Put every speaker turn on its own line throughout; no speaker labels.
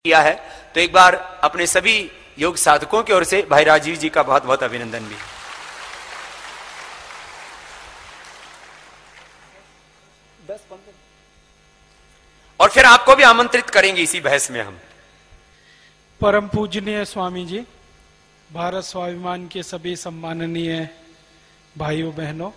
किया है। तो एक बार अपने सभी योग साधकों की ओर से भाई राजीव जी का बहुत बहुत अभिनंदन भी। और फिर आपको भी आमंत्रित करेंगे इसी बहस में हम।
परम पूजनीय स्वामी जी, भारत स्वाभिमान के सभी सम्माननीय भाइयों बहनों,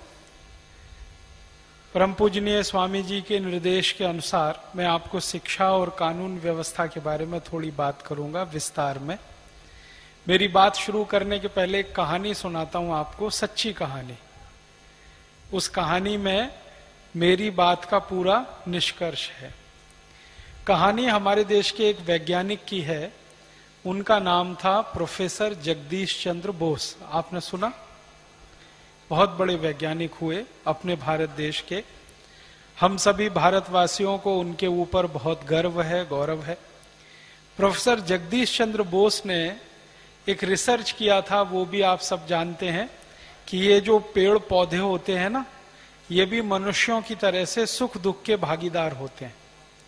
परम पूजनीय स्वामी जी के निर्देश के अनुसार मैं आपको शिक्षा और कानून व्यवस्था के बारे में थोड़ी बात करूंगा विस्तार में। मेरी बात शुरू करने के पहले एक कहानी सुनाता हूं आपको, सच्ची कहानी। उस कहानी में मेरी बात का पूरा निष्कर्ष है। कहानी हमारे देश के एक वैज्ञानिक की है। उनका नाम था प्रोफेसर जगदीश चंद्र बोस। आपने सुना? बहुत बड़े वैज्ञानिक हुए अपने भारत देश के। हम सभी भारतवासियों को उनके ऊपर बहुत गर्व है, गौरव है। प्रोफेसर जगदीश चंद्र बोस ने एक रिसर्च किया था, वो भी आप सब जानते हैं कि ये जो पेड़ पौधे होते हैं ना, ये भी मनुष्यों की तरह से सुख दुख के भागीदार होते हैं।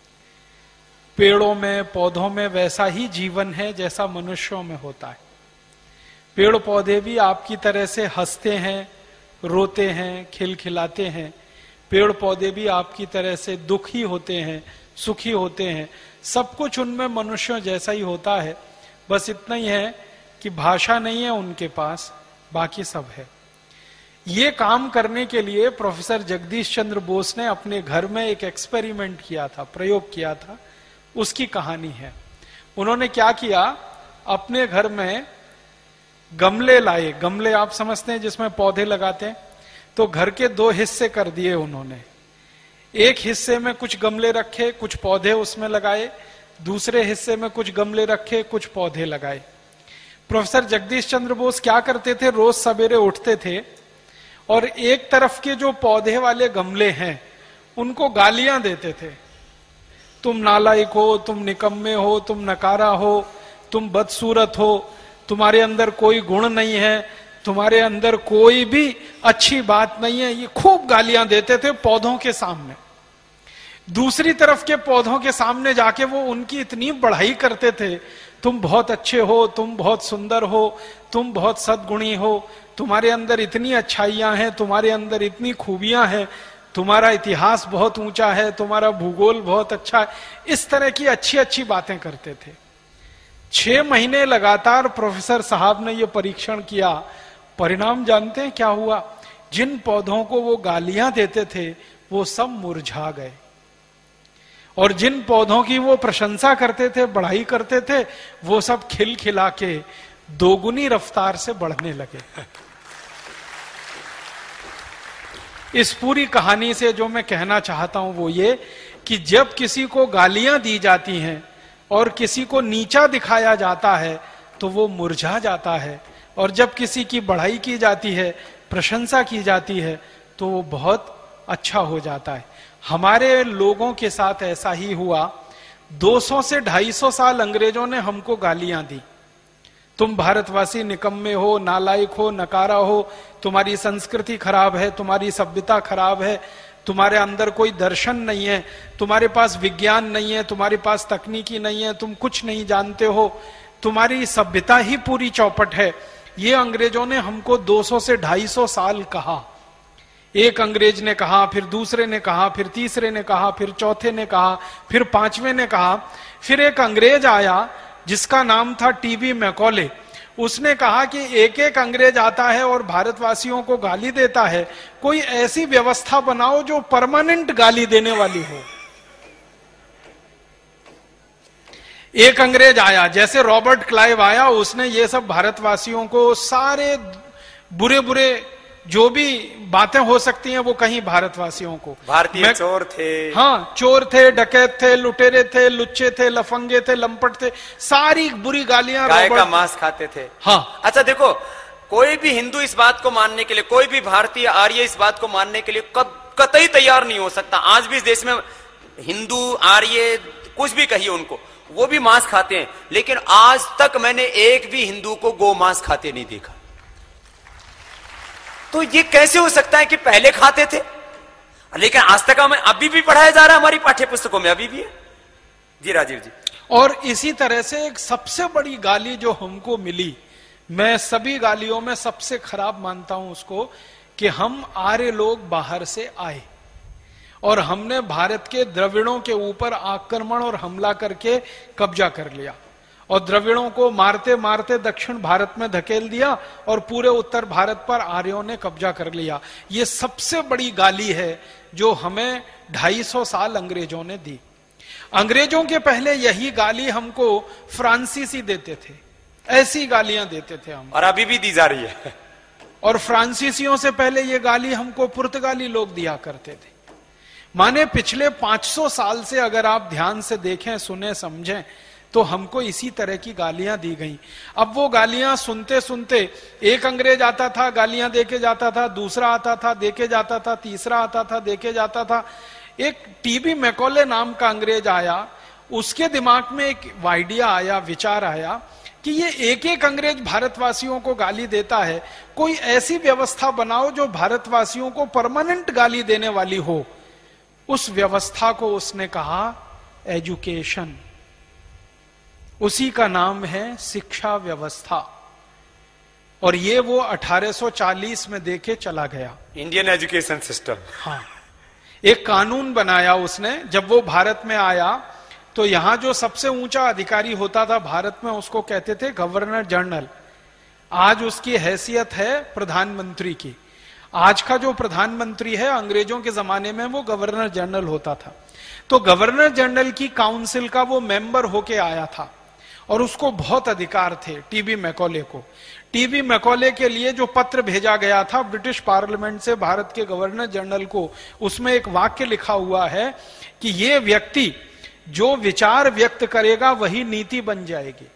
पेड़ों में, पौधों में वैसा ही जीवन है जैसा मनुष्यों में होता है। पेड़ पौधे भी आपकी तरह से हंसते हैं, रोते हैं, खिलखिलाते हैं। पेड़ पौधे भी आपकी तरह से दुखी होते हैं, सुखी होते हैं। सब कुछ उनमें मनुष्यों जैसा ही होता है। बस इतना ही है कि भाषा नहीं है उनके पास, बाकी सब है। ये काम करने के लिए प्रोफेसर जगदीश चंद्र बोस ने अपने घर में एक एक्सपेरिमेंट किया था, प्रयोग किया था। उसकी कहानी है। उन्होंने क्या किया, अपने घर में गमले लाए। गमले आप समझते हैं जिसमें पौधे लगाते हैं। तो घर के दो हिस्से कर दिए उन्होंने। एक हिस्से में कुछ गमले रखे, कुछ पौधे उसमें लगाए। दूसरे हिस्से में कुछ गमले रखे, कुछ पौधे लगाए। प्रोफेसर जगदीश चंद्र बोस क्या करते थे, रोज सवेरे उठते थे और एक तरफ के जो पौधे वाले गमले हैं उनको गालियां देते थे। तुम नालायक हो, तुम निकम्मे हो, तुम नकारा हो, तुम बदसूरत हो, तुम्हारे अंदर कोई गुण नहीं है, तुम्हारे अंदर कोई भी अच्छी बात नहीं है। ये खूब गालियां देते थे पौधों के सामने। दूसरी तरफ के पौधों के सामने जाके वो उनकी इतनी बढ़ाई करते थे, तुम बहुत अच्छे हो, तुम बहुत सुंदर हो, तुम बहुत सद्गुणी हो, तुम्हारे अंदर इतनी अच्छाइयां हैं, तुम्हारे अंदर इतनी खूबियां हैं, तुम्हारा इतिहास बहुत ऊंचा है, तुम्हारा भूगोल बहुत अच्छा है। इस तरह की अच्छी अच्छी बातें करते थे। 6 महीने लगातार प्रोफेसर साहब ने यह परीक्षण किया। परिणाम जानते हैं क्या हुआ? जिन पौधों को वो गालियां देते थे वो सब मुरझा गए, और जिन पौधों की वो प्रशंसा करते थे, बढ़ाई करते थे, वो सब खिलखिला के दोगुनी रफ्तार से बढ़ने लगे। इस पूरी कहानी से जो मैं कहना चाहता हूं वो ये कि जब किसी को गालियां दी जाती हैं और किसी को नीचा दिखाया जाता है तो वो मुरझा जाता है, और जब किसी की बढ़ाई की जाती है, प्रशंसा की जाती है, तो वो बहुत अच्छा हो जाता है। हमारे लोगों के साथ ऐसा ही हुआ। 200 से 250 साल अंग्रेजों ने हमको गालियां दी। तुम भारतवासी निकम्मे हो, नालायक हो, नकारा हो, तुम्हारी संस्कृति खराब है, तुम्हारी सभ्यता खराब है, तुम्हारे अंदर कोई दर्शन नहीं है, तुम्हारे पास विज्ञान नहीं है, तुम्हारे पास तकनीकी नहीं है, तुम कुछ नहीं जानते हो, तुम्हारी सभ्यता ही पूरी चौपट है। ये अंग्रेजों ने हमको 200 से 250 साल कहा। एक अंग्रेज ने कहा, फिर दूसरे ने कहा, फिर तीसरे ने कहा, फिर चौथे ने कहा, फिर पांचवें ने कहा। फिर एक अंग्रेज आया जिसका नाम था टीवी मैकॉले। उसने कहा कि एक एक अंग्रेज आता है और भारतवासियों को गाली देता है, कोई ऐसी व्यवस्था बनाओ जो परमानेंट गाली देने वाली हो। एक अंग्रेज आया, जैसे रॉबर्ट क्लाइव आया, उसने ये सब भारतवासियों को सारे बुरे बुरे जो भी बातें हो सकती हैं वो कहीं भारतवासियों को।
भारतीय चोर थे,
हाँ, चोर थे, डकैत थे, लुटेरे थे, लुच्चे थे, लफंगे थे, लंपट थे, सारी बुरी गालियां।
गाय का मांस खाते थे।
हाँ।
अच्छा देखो, कोई भी हिंदू इस बात को मानने के लिए, कोई भी भारतीय आर्य इस बात को मानने के लिए कतई तैयार नहीं हो सकता। आज भी इस देश में हिंदू आर्य कुछ भी कहिए उनको, वो भी मांस खाते हैं, लेकिन आज तक मैंने एक भी हिंदू को गो मांस खाते नहीं देखा। तो ये कैसे हो सकता है कि पहले खाते थे, लेकिन आज तक हमें अभी भी पढ़ाया जा रहा है, हमारी पाठ्य पुस्तकों में अभी भी है। जी राजीव जी।
और इसी तरह से एक सबसे बड़ी गाली जो हमको मिली, मैं सभी गालियों में सबसे खराब मानता हूं उसको, कि हम आर्य लोग बाहर से आए और हमने भारत के द्रविड़ों के ऊपर आक्रमण और हमला करके कब्जा कर लिया और द्रविड़ों को मारते मारते दक्षिण भारत में धकेल दिया और पूरे उत्तर भारत पर आर्यों ने कब्जा कर लिया। ये सबसे बड़ी गाली है जो हमें 250 साल अंग्रेजों ने दी। अंग्रेजों के पहले यही गाली हमको फ्रांसीसी देते थे, ऐसी गालियां देते थे हम,
और अभी भी दी जा रही है।
और फ्रांसीसियों से पहले ये गाली हमको पुर्तगाली लोग दिया करते थे। माने पिछले 500 साल से अगर आप ध्यान से देखें, सुने, समझें, तो हमको इसी तरह की गालियां दी गई। अब वो गालियां सुनते सुनते एक अंग्रेज आता था, गालियां देके जाता था, दूसरा आता था, देके जाता था, तीसरा आता था, देके जाता था। एक टीबी मैकॉले नाम का अंग्रेज आया, उसके दिमाग में एक आइडिया आया, विचार आया कि ये एक एक अंग्रेज भारतवासियों को गाली देता है, कोई ऐसी व्यवस्था बनाओ जो भारतवासियों को परमानेंट गाली देने वाली हो। उस व्यवस्था को उसने कहा एजुकेशन, उसी का नाम है शिक्षा व्यवस्था। और ये वो 1840 में देके चला गया,
इंडियन एजुकेशन सिस्टम।
हाँ, एक कानून बनाया उसने। जब वो भारत में आया तो यहां जो सबसे ऊंचा अधिकारी होता था भारत में, उसको कहते थे गवर्नर जनरल। आज उसकी हैसियत है प्रधानमंत्री की। आज का जो प्रधानमंत्री है, अंग्रेजों के जमाने में वो गवर्नर जनरल होता था। तो गवर्नर जनरल की काउंसिल का वो मेंबर होके आया था और उसको बहुत अधिकार थे टीबी मैकॉले को। टीबी मैकॉले के लिए जो पत्र भेजा गया था ब्रिटिश पार्लियामेंट से भारत के गवर्नर जनरल को, उसमें एक वाक्य लिखा हुआ है कि ये व्यक्ति जो विचार व्यक्त करेगा वही नीति बन जाएगी।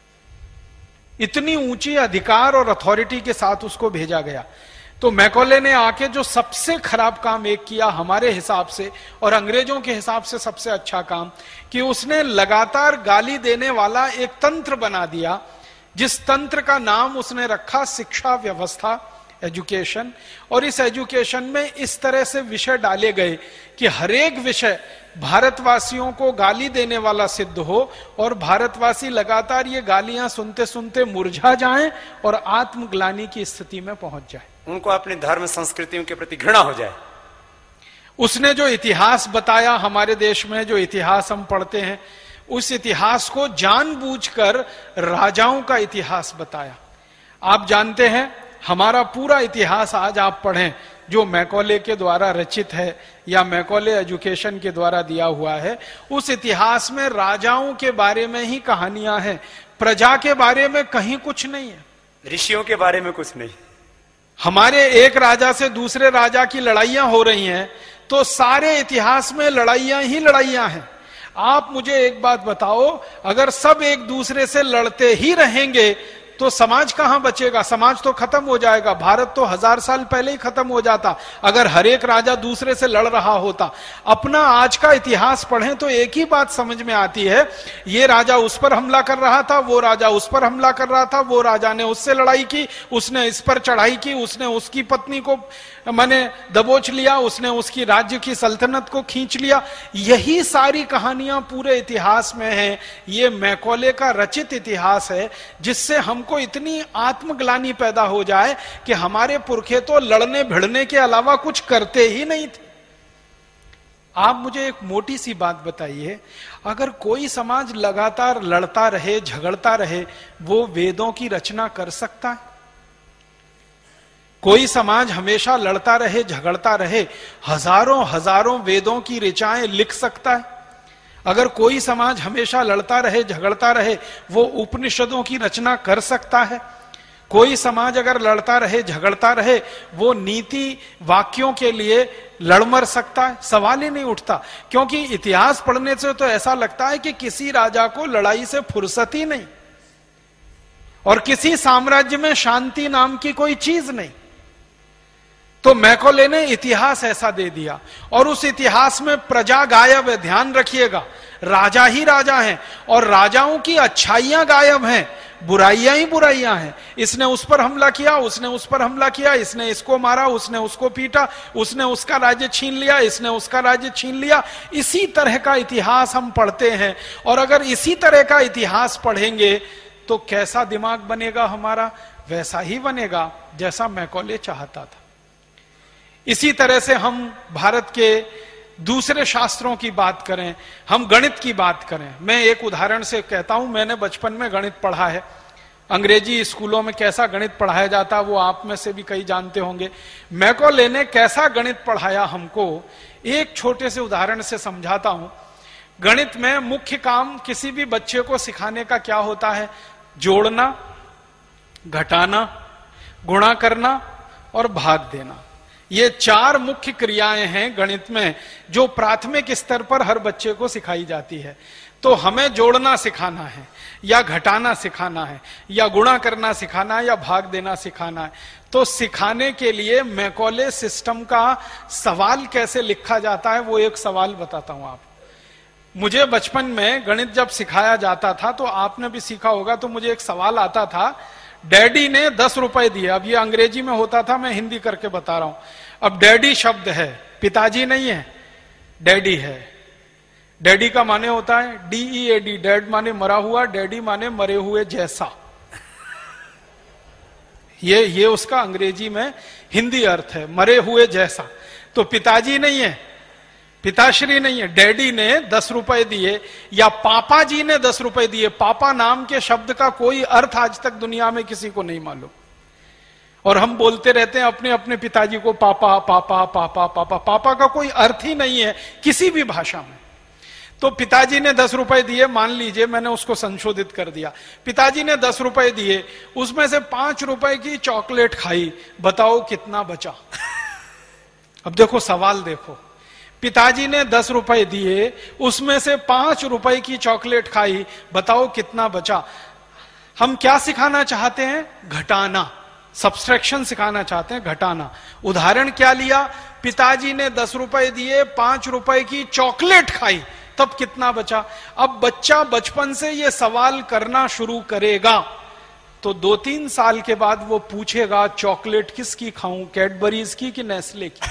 इतनी ऊंची अधिकार और अथॉरिटी के साथ उसको भेजा गया। तो मैकॉले ने आके जो सबसे खराब काम एक किया हमारे हिसाब से और अंग्रेजों के हिसाब से सबसे अच्छा काम, कि उसने लगातार गाली देने वाला एक तंत्र बना दिया, जिस तंत्र का नाम उसने रखा शिक्षा व्यवस्था, एजुकेशन। और इस एजुकेशन में इस तरह से विषय डाले गए कि हरेक विषय भारतवासियों को गाली देने वाला सिद्ध हो और भारतवासी लगातार ये गालियां सुनते सुनते मुरझा जाएं और आत्मग्लानि की स्थिति में पहुंच जाए,
उनको अपने धर्म संस्कृतियों के प्रति घृणा हो जाए।
उसने जो इतिहास बताया, हमारे देश में जो इतिहास हम पढ़ते हैं, उस इतिहास को जानबूझकर राजाओं का इतिहास बताया। आप जानते हैं हमारा पूरा इतिहास आज आप पढ़ें जो मैकॉले के द्वारा रचित है या मैकॉले एजुकेशन के द्वारा दिया हुआ है, उस इतिहास में राजाओं के बारे में ही कहानियां हैं, प्रजा के बारे में कहीं कुछ नहीं है,
ऋषियों के बारे में कुछ नहीं।
हमारे एक राजा से दूसरे राजा की लड़ाइयां हो रही हैं तो सारे इतिहास में लड़ाइयां ही लड़ाइयां हैं। आप मुझे एक बात बताओ, अगर सब एक दूसरे से लड़ते ही रहेंगे तो समाज कहां बचेगा? समाज तो खत्म हो जाएगा। भारत तो 1000 साल पहले ही खत्म हो जाता अगर हर एक राजा दूसरे से लड़ रहा होता। अपना आज का इतिहास पढ़ें तो एक ही बात समझ में आती है, ये राजा उस पर हमला कर रहा था, वो राजा उस पर हमला कर रहा था, वो राजा ने उससे लड़ाई की, उसने इस पर चढ़ाई की, उसने उसकी पत्नी को मैंने दबोच लिया, उसने उसकी राज्य की सल्तनत को खींच लिया। यही सारी कहानियां पूरे इतिहास में हैं। ये मैकॉले का रचित इतिहास है जिससे हमको इतनी आत्मग्लानि पैदा हो जाए कि हमारे पुरखे तो लड़ने भिड़ने के अलावा कुछ करते ही नहीं थे। आप मुझे एक मोटी सी बात बताइए, अगर कोई समाज लगातार लड़ता रहे, झगड़ता रहे, वो वेदों की रचना कर सकता है? कोई समाज हमेशा लड़ता रहे, झगड़ता रहे, हजारों हजारों वेदों की ऋचाएं लिख सकता है? अगर कोई समाज हमेशा लड़ता रहे, झगड़ता रहे, वो उपनिषदों की रचना कर सकता है? कोई समाज अगर लड़ता रहे, झगड़ता रहे, वो नीति वाक्यों के लिए लड़ मर सकता है? सवाल ही नहीं उठता। क्योंकि इतिहास पढ़ने से तो ऐसा लगता है कि किसी राजा को लड़ाई से फुर्सत ही नहीं और किसी साम्राज्य में शांति नाम की कोई चीज नहीं। तो मैकॉले ने इतिहास ऐसा दे दिया और उस इतिहास में प्रजा गायब है। ध्यान रखिएगा, राजा ही राजा हैं और राजाओं की अच्छाइयां गायब हैं, बुराइयां ही बुराइयां हैं। इसने उस पर हमला किया, उसने उस पर हमला किया, इसने इसको मारा, उसने उसको पीटा, उसने उसका राज्य छीन लिया, इसने उसका राज्य छीन लिया। इसी तरह का इतिहास हम पढ़ते हैं। और अगर इसी तरह का इतिहास पढ़ेंगे तो कैसा दिमाग बनेगा हमारा? वैसा ही बनेगा जैसा मैकॉले चाहता था। इसी तरह से हम भारत के दूसरे शास्त्रों की बात करें, हम गणित की बात करें। मैं एक उदाहरण से कहता हूं, मैंने बचपन में गणित पढ़ा है। अंग्रेजी स्कूलों में कैसा गणित पढ़ाया जाता वो आप में से भी कई जानते होंगे। मैकॉले ने कैसा गणित पढ़ाया हमको, एक छोटे से उदाहरण से समझाता हूं। गणित में मुख्य काम किसी भी बच्चे को सिखाने का क्या होता है? जोड़ना, घटाना, गुणा करना और भाग देना। ये 4 मुख्य क्रियाएं हैं गणित में जो प्राथमिक स्तर पर हर बच्चे को सिखाई जाती है। तो हमें जोड़ना सिखाना है या घटाना सिखाना है या गुणा करना सिखाना है या भाग देना सिखाना है। तो सिखाने के लिए मैकॉले सिस्टम का सवाल कैसे लिखा जाता है वो एक सवाल बताता हूं आपको। मुझे बचपन में गणित जब सिखाया जाता था तो आपने भी सीखा होगा, तो मुझे एक सवाल आता था, डैडी ने 10 रुपए दिए। अब ये अंग्रेजी में होता था, मैं हिंदी करके बता रहा हूं। अब डैडी शब्द है, पिताजी नहीं है, डैडी है। डैडी का माने होता है DEAD, डैड माने मरा हुआ, डैडी माने मरे हुए जैसा। ये उसका अंग्रेजी में हिंदी अर्थ है, मरे हुए जैसा। तो पिताजी नहीं है, पिताश्री नहीं है, डैडी ने 10 रुपए दिए या पापा जी ने 10 रुपए दिए। पापा नाम के शब्द का कोई अर्थ आज तक दुनिया में किसी को नहीं मालूम, और हम बोलते रहते हैं अपने अपने पिताजी को पापा पापा पापा पापा। पापा का कोई अर्थ ही नहीं है किसी भी भाषा में। तो पिताजी ने 10 रुपए दिए, मान लीजिए मैंने उसको संशोधित कर दिया। पिताजी ने 10 रुपए दिए, उसमें से 5 रुपए की चॉकलेट खाई, बताओ कितना बचा? अब देखो सवाल देखो, पिताजी ने 10 रुपए दिए, उसमें से 5 रुपए की चॉकलेट खाई, बताओ कितना बचा? हम क्या सिखाना चाहते हैं? घटाना, सब्सट्रैक्शन सिखाना चाहते हैं, घटाना। उदाहरण क्या लिया? पिताजी ने 10 रुपए दिए, 5 रुपए की चॉकलेट खाई, तब कितना बचा? अब बच्चा बचपन से ये सवाल करना शुरू करेगा तो 2-3 साल के बाद वो पूछेगा चॉकलेट किसकी खाऊं, कैडबरीज की कि नेस्ले की?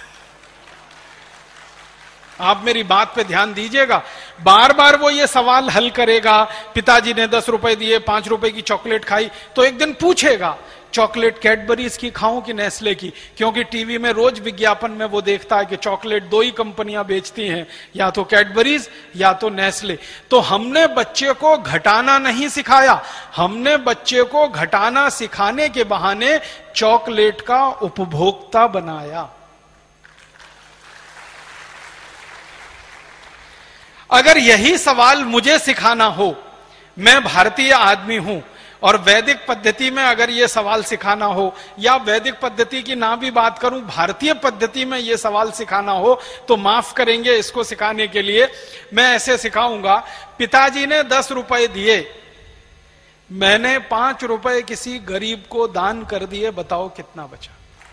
आप मेरी बात पे ध्यान दीजिएगा, बार बार वो ये सवाल हल करेगा। पिताजी ने 10 रुपए दिए, 5 रुपए की चॉकलेट खाई, तो एक दिन पूछेगा चॉकलेट कैडबरीज की खाऊं कि नेस्ले की? क्योंकि टीवी में रोज विज्ञापन में वो देखता है कि चॉकलेट 2 ही कंपनियां बेचती हैं, या तो कैडबरीज या तो नेस्ले। तो हमने बच्चे को घटाना नहीं सिखाया, हमने बच्चे को घटाना सिखाने के बहाने चॉकलेट का उपभोक्ता बनाया। अगर यही सवाल मुझे सिखाना हो, मैं भारतीय आदमी हूं, और वैदिक पद्धति में अगर यह सवाल सिखाना हो, या वैदिक पद्धति की ना भी बात करूं, भारतीय पद्धति में यह सवाल सिखाना हो, तो माफ करेंगे, इसको सिखाने के लिए मैं ऐसे सिखाऊंगा, पिताजी ने 10 रुपए दिए, मैंने 5 रुपए किसी गरीब को दान कर दिए, बताओ कितना बचा?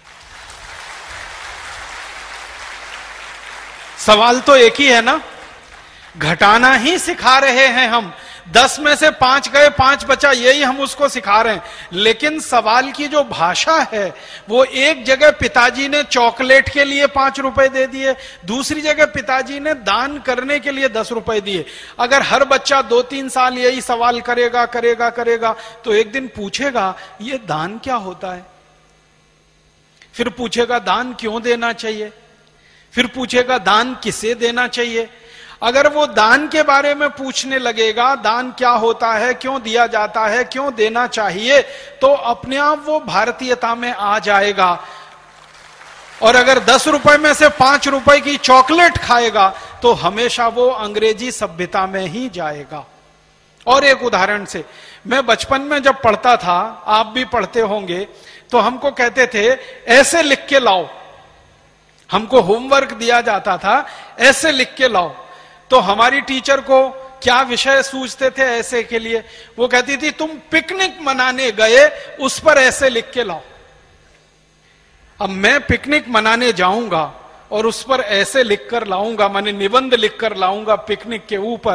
सवाल तो एक ही है ना, घटाना ही सिखा रहे हैं हम। 10 में से 5 गए, 5 बचा, यही हम उसको सिखा रहे हैं। लेकिन सवाल की जो भाषा है वो, एक जगह पिताजी ने चॉकलेट के लिए 5 रुपए दे दिए, दूसरी जगह पिताजी ने दान करने के लिए 10 रुपए दिए। अगर हर बच्चा 2-3 साल यही सवाल करेगा करेगा करेगा तो एक दिन पूछेगा ये दान क्या होता है, फिर पूछेगा दान क्यों देना चाहिए, फिर पूछेगा दान किसे देना चाहिए। अगर वो दान के बारे में पूछने लगेगा, दान क्या होता है, क्यों दिया जाता है, क्यों देना चाहिए, तो अपने आप वो भारतीयता में आ जाएगा। और अगर 10 रुपए में से 5 रुपए की चॉकलेट खाएगा तो हमेशा वो अंग्रेजी सभ्यता में ही जाएगा। और एक उदाहरण से, मैं बचपन में जब पढ़ता था, आप भी पढ़ते होंगे, तो हमको कहते थे ऐसे लिख के लाओ, हमको होमवर्क दिया जाता था ऐसे लिख के लाओ। तो हमारी टीचर को क्या विषय सूझते थे ऐसे के लिए? वो कहती थी तुम पिकनिक मनाने गए, उस पर ऐसे लिख के लाओ। अब मैं पिकनिक मनाने जाऊंगा और उस पर ऐसे लिखकर लाऊंगा, माने निबंध लिखकर लाऊंगा पिकनिक के ऊपर,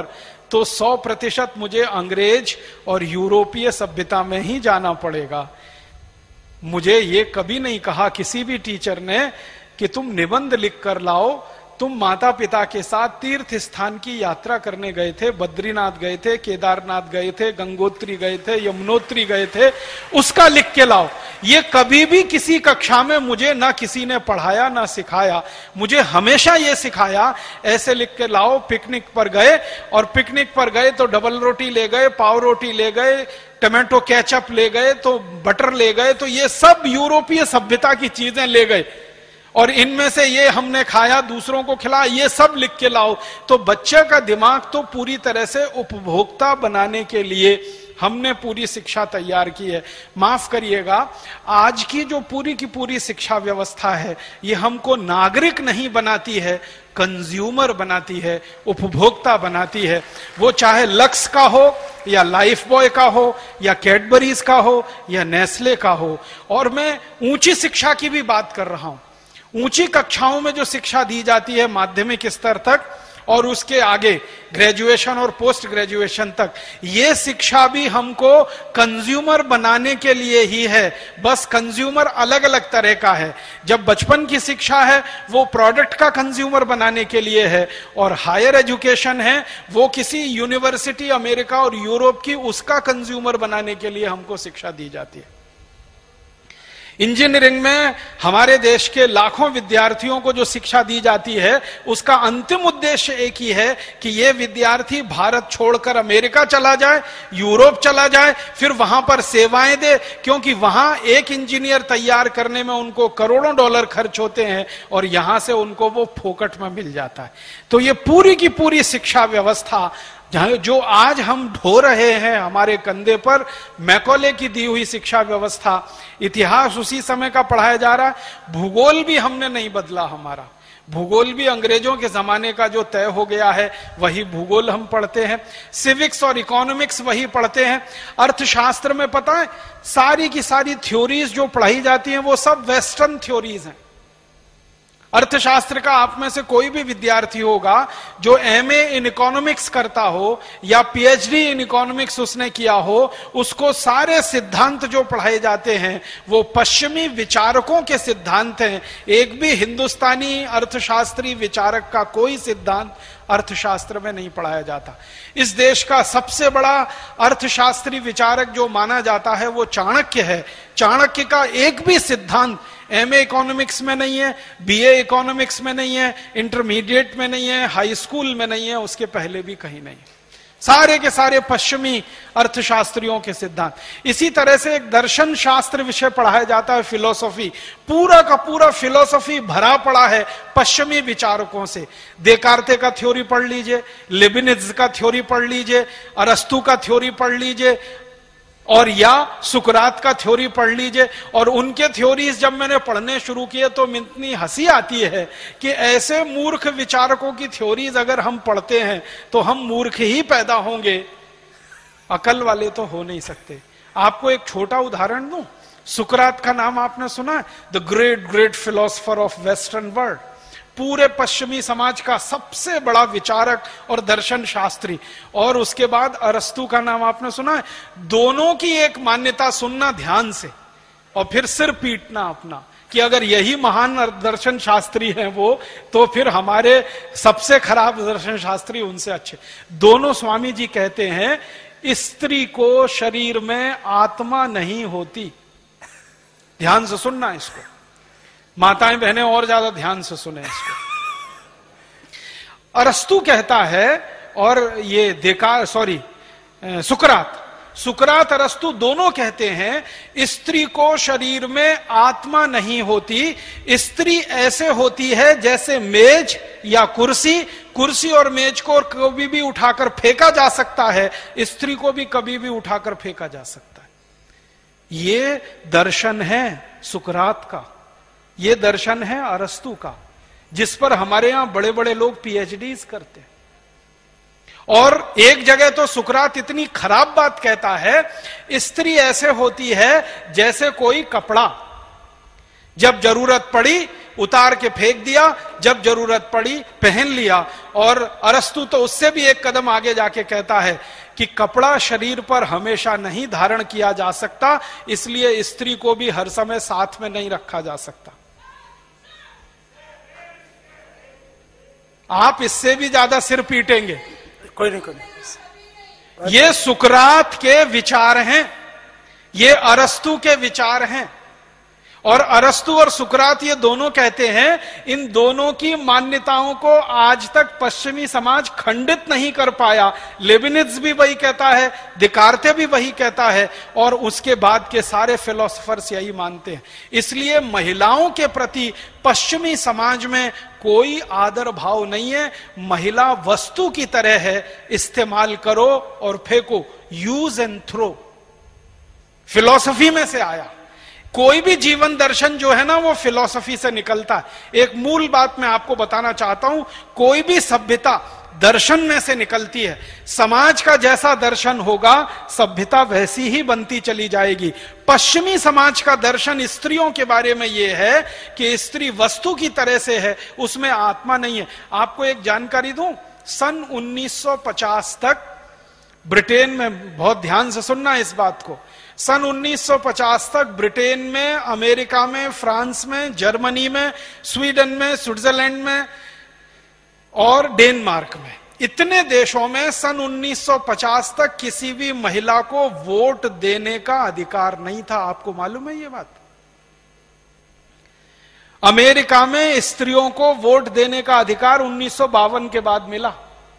तो 100% मुझे अंग्रेज और यूरोपीय सभ्यता में ही जाना पड़ेगा। मुझे ये कभी नहीं कहा किसी भी टीचर ने कि तुम निबंध लिख कर लाओ। तुम माता पिता के साथ तीर्थ स्थान की यात्रा करने गए थे, बद्रीनाथ गए थे, केदारनाथ गए थे, गंगोत्री गए थे, यमुनोत्री गए थे, उसका लिख के लाओ। ये कभी भी किसी कक्षा में मुझे ना किसी ने पढ़ाया ना सिखाया। मुझे हमेशा ये सिखाया ऐसे लिख के लाओ। पिकनिक पर गए और पिकनिक पर गए तो डबल रोटी ले गए, पाव रोटी ले गए, टमाटो केचप ले गए, तो बटर ले गए, तो ये सब यूरोपीय सभ्यता की चीजें ले गए और इनमें से ये हमने खाया, दूसरों को खिलाया, ये सब लिख के लाओ। तो बच्चे का दिमाग तो पूरी तरह से उपभोक्ता बनाने के लिए हमने पूरी शिक्षा तैयार की है। माफ करिएगा, आज की जो पूरी की पूरी शिक्षा व्यवस्था है ये हमको नागरिक नहीं बनाती है, कंज्यूमर बनाती है, उपभोक्ता बनाती है। वो चाहे लक्स का हो या लाइफ बॉय का हो या कैडबरीज का हो या नेस्ले का हो। और मैं ऊंची शिक्षा की भी बात कर रहा हूं। ऊंची कक्षाओं में जो शिक्षा दी जाती है माध्यमिक स्तर तक और उसके आगे ग्रेजुएशन और पोस्ट ग्रेजुएशन तक, ये शिक्षा भी हमको कंज्यूमर बनाने के लिए ही है। बस कंज्यूमर अलग अलग तरह का है। जब बचपन की शिक्षा है वो प्रोडक्ट का कंज्यूमर बनाने के लिए है, और हायर एजुकेशन है वो किसी यूनिवर्सिटी अमेरिका और यूरोप की उसका कंज्यूमर बनाने के लिए हमको शिक्षा दी जाती है। इंजीनियरिंग में हमारे देश के लाखों विद्यार्थियों को जो शिक्षा दी जाती है उसका अंतिम उद्देश्य एक ही है कि ये विद्यार्थी भारत छोड़कर अमेरिका चला जाए, यूरोप चला जाए, फिर वहां पर सेवाएं दे, क्योंकि वहां एक इंजीनियर तैयार करने में उनको करोड़ों डॉलर खर्च होते हैं और यहां से उनको वो फोकट में मिल जाता है। तो ये पूरी की पूरी शिक्षा व्यवस्था जो आज हम ढो रहे हैं हमारे कंधे पर, मैकॉले की दी हुई शिक्षा व्यवस्था, इतिहास उसी समय का पढ़ाया जा रहा है। भूगोल भी हमने नहीं बदला, हमारा भूगोल भी अंग्रेजों के जमाने का जो तय हो गया है वही भूगोल हम पढ़ते हैं। सिविक्स और इकोनॉमिक्स वही पढ़ते हैं। अर्थशास्त्र में पता है सारी की सारी थ्योरीज जो पढ़ाई जाती हैं वो सब वेस्टर्न थ्योरीज हैं। अर्थशास्त्र का आप में से कोई भी विद्यार्थी होगा जो एमए इन इकोनॉमिक्स करता हो या पीएचडी इन इकोनॉमिक्स उसने किया हो, उसको सारे सिद्धांत जो पढ़ाए जाते हैं वो पश्चिमी विचारकों के सिद्धांत हैं। एक भी हिंदुस्तानी अर्थशास्त्री विचारक का कोई सिद्धांत अर्थशास्त्र में नहीं पढ़ाया जाता। इस देश का सबसे बड़ा अर्थशास्त्री विचारक जो माना जाता है वो चाणक्य है। चाणक्य का एक भी सिद्धांत एमए इकोनॉमिक्स में नहीं है, बीए इकोनॉमिक्स में नहीं है, इंटरमीडिएट में नहीं है, हाई स्कूल में नहीं है, उसके पहले भी कहीं नहीं है। सारे के सारे पश्चिमी अर्थशास्त्रियों के सिद्धांत। इसी तरह से एक दर्शन शास्त्र विषय पढ़ाया जाता है, फिलोसॉफी। पूरा का पूरा फिलोसॉफी भरा पड़ा है पश्चिमी विचारकों से। देकार्ते का थ्योरी पढ़ लीजिए, लेबिनिज का थ्योरी पढ़ लीजिए, अरस्तु का थ्योरी पढ़ लीजिए, और या सुकरात का थ्योरी पढ़ लीजिए। और उनके थ्योरीज जब मैंने पढ़ने शुरू किए तो इतनी हंसी आती है कि ऐसे मूर्ख विचारकों की थ्योरीज अगर हम पढ़ते हैं तो हम मूर्ख ही पैदा होंगे, अकल वाले तो हो नहीं सकते। आपको एक छोटा उदाहरण दूं, सुकरात का नाम आपने सुना है? The great great philosopher of western world, पूरे पश्चिमी समाज का सबसे बड़ा विचारक और दर्शन शास्त्री। और उसके बाद अरस्तु का नाम आपने सुना है? दोनों की एक मान्यता सुनना ध्यान से और फिर सिर पीटना अपना कि अगर यही महान दर्शन शास्त्री हैं वो, तो फिर हमारे सबसे खराब दर्शन शास्त्री उनसे अच्छे। दोनों स्वामी जी कहते हैं स्त्री को शरीर में आत्मा नहीं होती। ध्यान से सुनना इसको, माताएं बहनें और ज्यादा ध्यान से सुने इसको। अरस्तु कहता है, और ये सुकरात अरस्तु दोनों कहते हैं स्त्री को शरीर में आत्मा नहीं होती। स्त्री ऐसे होती है जैसे मेज या कुर्सी, कुर्सी और मेज को कभी भी उठाकर फेंका जा सकता है, स्त्री को भी कभी भी उठाकर फेंका जा सकता है। ये दर्शन है सुकरात का, ये दर्शन है अरस्तु का, जिस पर हमारे यहां बड़े बड़े लोग पीएचडीज करते हैं। और एक जगह तो सुकरात इतनी खराब बात कहता है, स्त्री ऐसे होती है जैसे कोई कपड़ा, जब जरूरत पड़ी उतार के फेंक दिया, जब जरूरत पड़ी पहन लिया। और अरस्तु तो उससे भी एक कदम आगे जाके कहता है कि कपड़ा शरीर पर हमेशा नहीं धारण किया जा सकता, इसलिए स्त्री को भी हर समय साथ में नहीं रखा जा सकता। आप इससे भी ज्यादा सिर पीटेंगे।
कोई नहीं।
ये सुकरात के विचार हैं, ये अरस्तु के विचार हैं। और अरस्तु और सुकरात ये दोनों कहते हैं, इन दोनों की मान्यताओं को आज तक पश्चिमी समाज खंडित नहीं कर पाया। लेबिनिज भी वही कहता है, दिकार्ते भी वही कहता है, और उसके बाद के सारे फिलोसोफर्स यही मानते हैं। इसलिए महिलाओं के प्रति पश्चिमी समाज में कोई आदर भाव नहीं है। महिला वस्तु की तरह है, इस्तेमाल करो और फेंको, यूज एंड थ्रो। फिलॉसफी में से आया। कोई भी जीवन दर्शन जो है ना, वो फिलॉसफी से निकलता है। एक मूल बात मैं आपको बताना चाहता हूं, कोई भी सभ्यता दर्शन में से निकलती है। समाज का जैसा दर्शन होगा, सभ्यता वैसी ही बनती चली जाएगी। पश्चिमी समाज का दर्शन स्त्रियों के बारे में यह है कि स्त्री वस्तु की तरह से है, उसमें आत्मा नहीं है। आपको एक जानकारी दूं, सन 1950 तक ब्रिटेन में, बहुत ध्यान से सुनना इस बात को, सन 1950 तक ब्रिटेन में, अमेरिका में, फ्रांस में, जर्मनी में, स्वीडन में, स्विट्जरलैंड में और डेनमार्क में, इतने देशों में सन 1950 तक किसी भी महिला को वोट देने का अधिकार नहीं था। आपको मालूम है ये बात? अमेरिका में स्त्रियों को वोट देने का अधिकार 1952 के बाद मिला।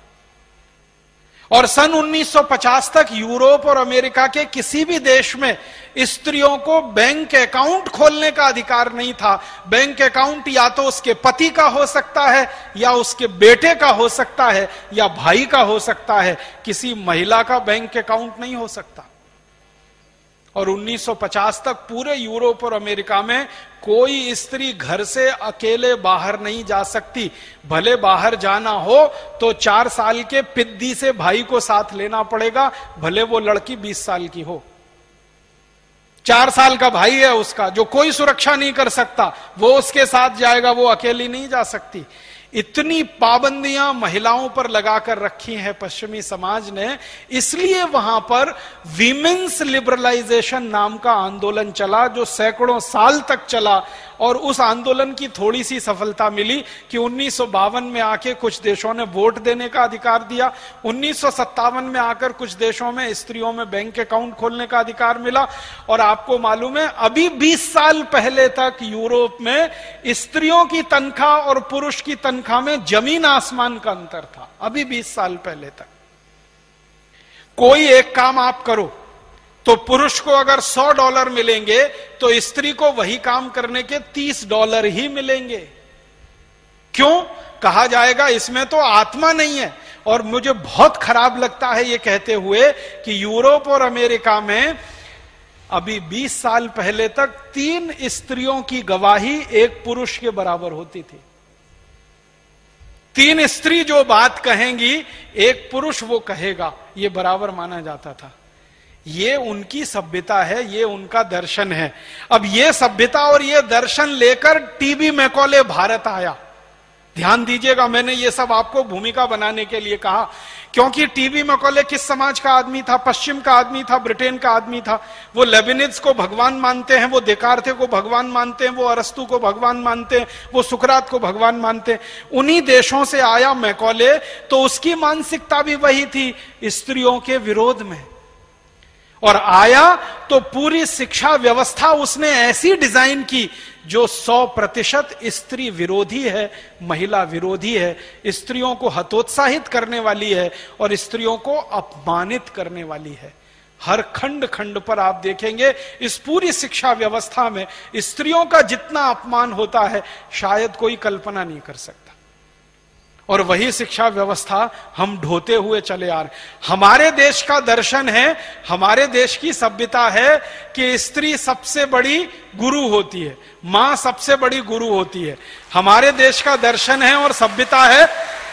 और सन 1950 तक यूरोप और अमेरिका के किसी भी देश में स्त्रियों को बैंक अकाउंट खोलने का अधिकार नहीं था। बैंक अकाउंट या तो उसके पति का हो सकता है, या उसके बेटे का हो सकता है, या भाई का हो सकता है। किसी महिला का बैंक अकाउंट नहीं हो सकता। और 1950 तक पूरे यूरोप और अमेरिका में कोई स्त्री घर से अकेले बाहर नहीं जा सकती। भले बाहर जाना हो तो 4 साल के पिद्दी से भाई को साथ लेना पड़ेगा, भले वो लड़की 20 साल की हो। 4 साल का भाई है उसका, जो कोई सुरक्षा नहीं कर सकता, वो उसके साथ जाएगा, वो अकेली नहीं जा सकती। इतनी पाबंदियां महिलाओं पर लगाकर रखी हैं पश्चिमी समाज ने, इसलिए वहां पर वीमेन्स लिबरलाइजेशन नाम का आंदोलन चला, जो सैकड़ों साल तक चला। और उस आंदोलन की थोड़ी सी सफलता मिली कि 1952 में आके कुछ देशों ने वोट देने का अधिकार दिया। 1957 में आकर कुछ देशों में स्त्रियों में बैंक अकाउंट खोलने का अधिकार मिला। और आपको मालूम है, अभी 20 साल पहले तक यूरोप में स्त्रियों की तनख्वाह और पुरुष की तनख्वाह में जमीन आसमान का अंतर था। अभी 20 साल पहले तक कोई एक काम आप करो तो पुरुष को अगर $100 मिलेंगे तो स्त्री को वही काम करने के $30 ही मिलेंगे। क्यों? कहा जाएगा इसमें तो आत्मा नहीं है। और मुझे बहुत खराब लगता है ये कहते हुए कि यूरोप और अमेरिका में अभी 20 साल पहले तक 3 स्त्रियों की गवाही एक पुरुष के बराबर होती थी। 3 स्त्री जो बात कहेंगी, एक पुरुष वो कहेगा, ये बराबर माना जाता था। ये उनकी सभ्यता है, ये उनका दर्शन है। अब ये सभ्यता और ये दर्शन लेकर टीबी मैकॉले भारत आया। ध्यान दीजिएगा, मैंने ये सब आपको भूमिका बनाने के लिए कहा, क्योंकि टीबी मैकॉले किस समाज का आदमी था? पश्चिम का आदमी था, ब्रिटेन का आदमी था। वो लेबिनिज को भगवान मानते हैं, वो देकार्ते को भगवान मानते हैं, वो अरस्तु को भगवान मानते हैं, वो सुकरात को भगवान मानते हैं। उन्हीं देशों से आया मैकॉले, तो उसकी मानसिकता भी वही थी, स्त्रियों के विरोध में। और आया तो पूरी शिक्षा व्यवस्था उसने ऐसी डिजाइन की जो 100% स्त्री विरोधी है, महिला विरोधी है, स्त्रियों को हतोत्साहित करने वाली है और स्त्रियों को अपमानित करने वाली है। हर खंड खंड पर आप देखेंगे इस पूरी शिक्षा व्यवस्था में स्त्रियों का जितना अपमान होता है शायद कोई कल्पना नहीं कर सकता। और वही शिक्षा व्यवस्था हम ढोते हुए चले आ रहे। हमारे देश का दर्शन है, हमारे देश की सभ्यता है कि स्त्री सबसे बड़ी गुरु होती है, मां सबसे बड़ी गुरु होती है। हमारे देश का दर्शन है और सभ्यता है।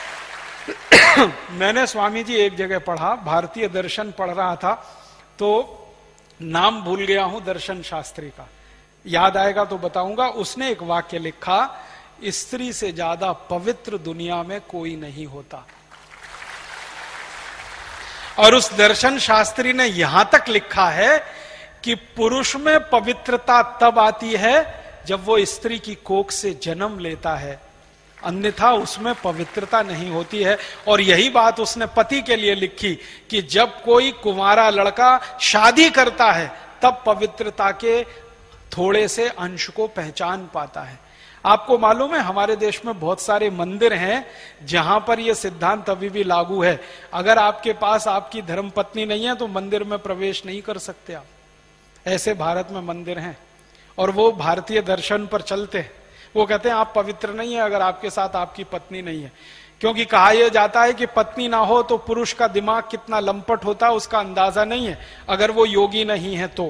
मैंने स्वामी जी एक जगह पढ़ा, भारतीय दर्शन पढ़ रहा था, तो नाम भूल गया हूं दर्शन शास्त्री का, याद आएगा तो बताऊंगा। उसने एक वाक्य लिखा स्त्री से ज्यादा पवित्र दुनिया में कोई नहीं होता। और उस दर्शन शास्त्री ने यहां तक लिखा है कि पुरुष में पवित्रता तब आती है जब वो स्त्री की कोख से जन्म लेता है, अन्यथा उसमें पवित्रता नहीं होती है। और यही बात उसने पति के लिए लिखी कि जब कोई कुंवारा लड़का शादी करता है तब पवित्रता के थोड़े से अंश को पहचान पाता है। आपको मालूम है हमारे देश में बहुत सारे मंदिर हैं जहां पर यह सिद्धांत अभी भी लागू है। अगर आपके पास आपकी धर्मपत्नी नहीं है तो मंदिर में प्रवेश नहीं कर सकते आप। ऐसे भारत में मंदिर हैं और वो भारतीय दर्शन पर चलते हैं। वो कहते हैं आप पवित्र नहीं है अगर आपके साथ आपकी पत्नी नहीं है, क्योंकि कहा यह जाता है कि पत्नी ना हो तो पुरुष का दिमाग कितना लंपट होता है उसका अंदाजा नहीं है, अगर वो योगी नहीं है तो।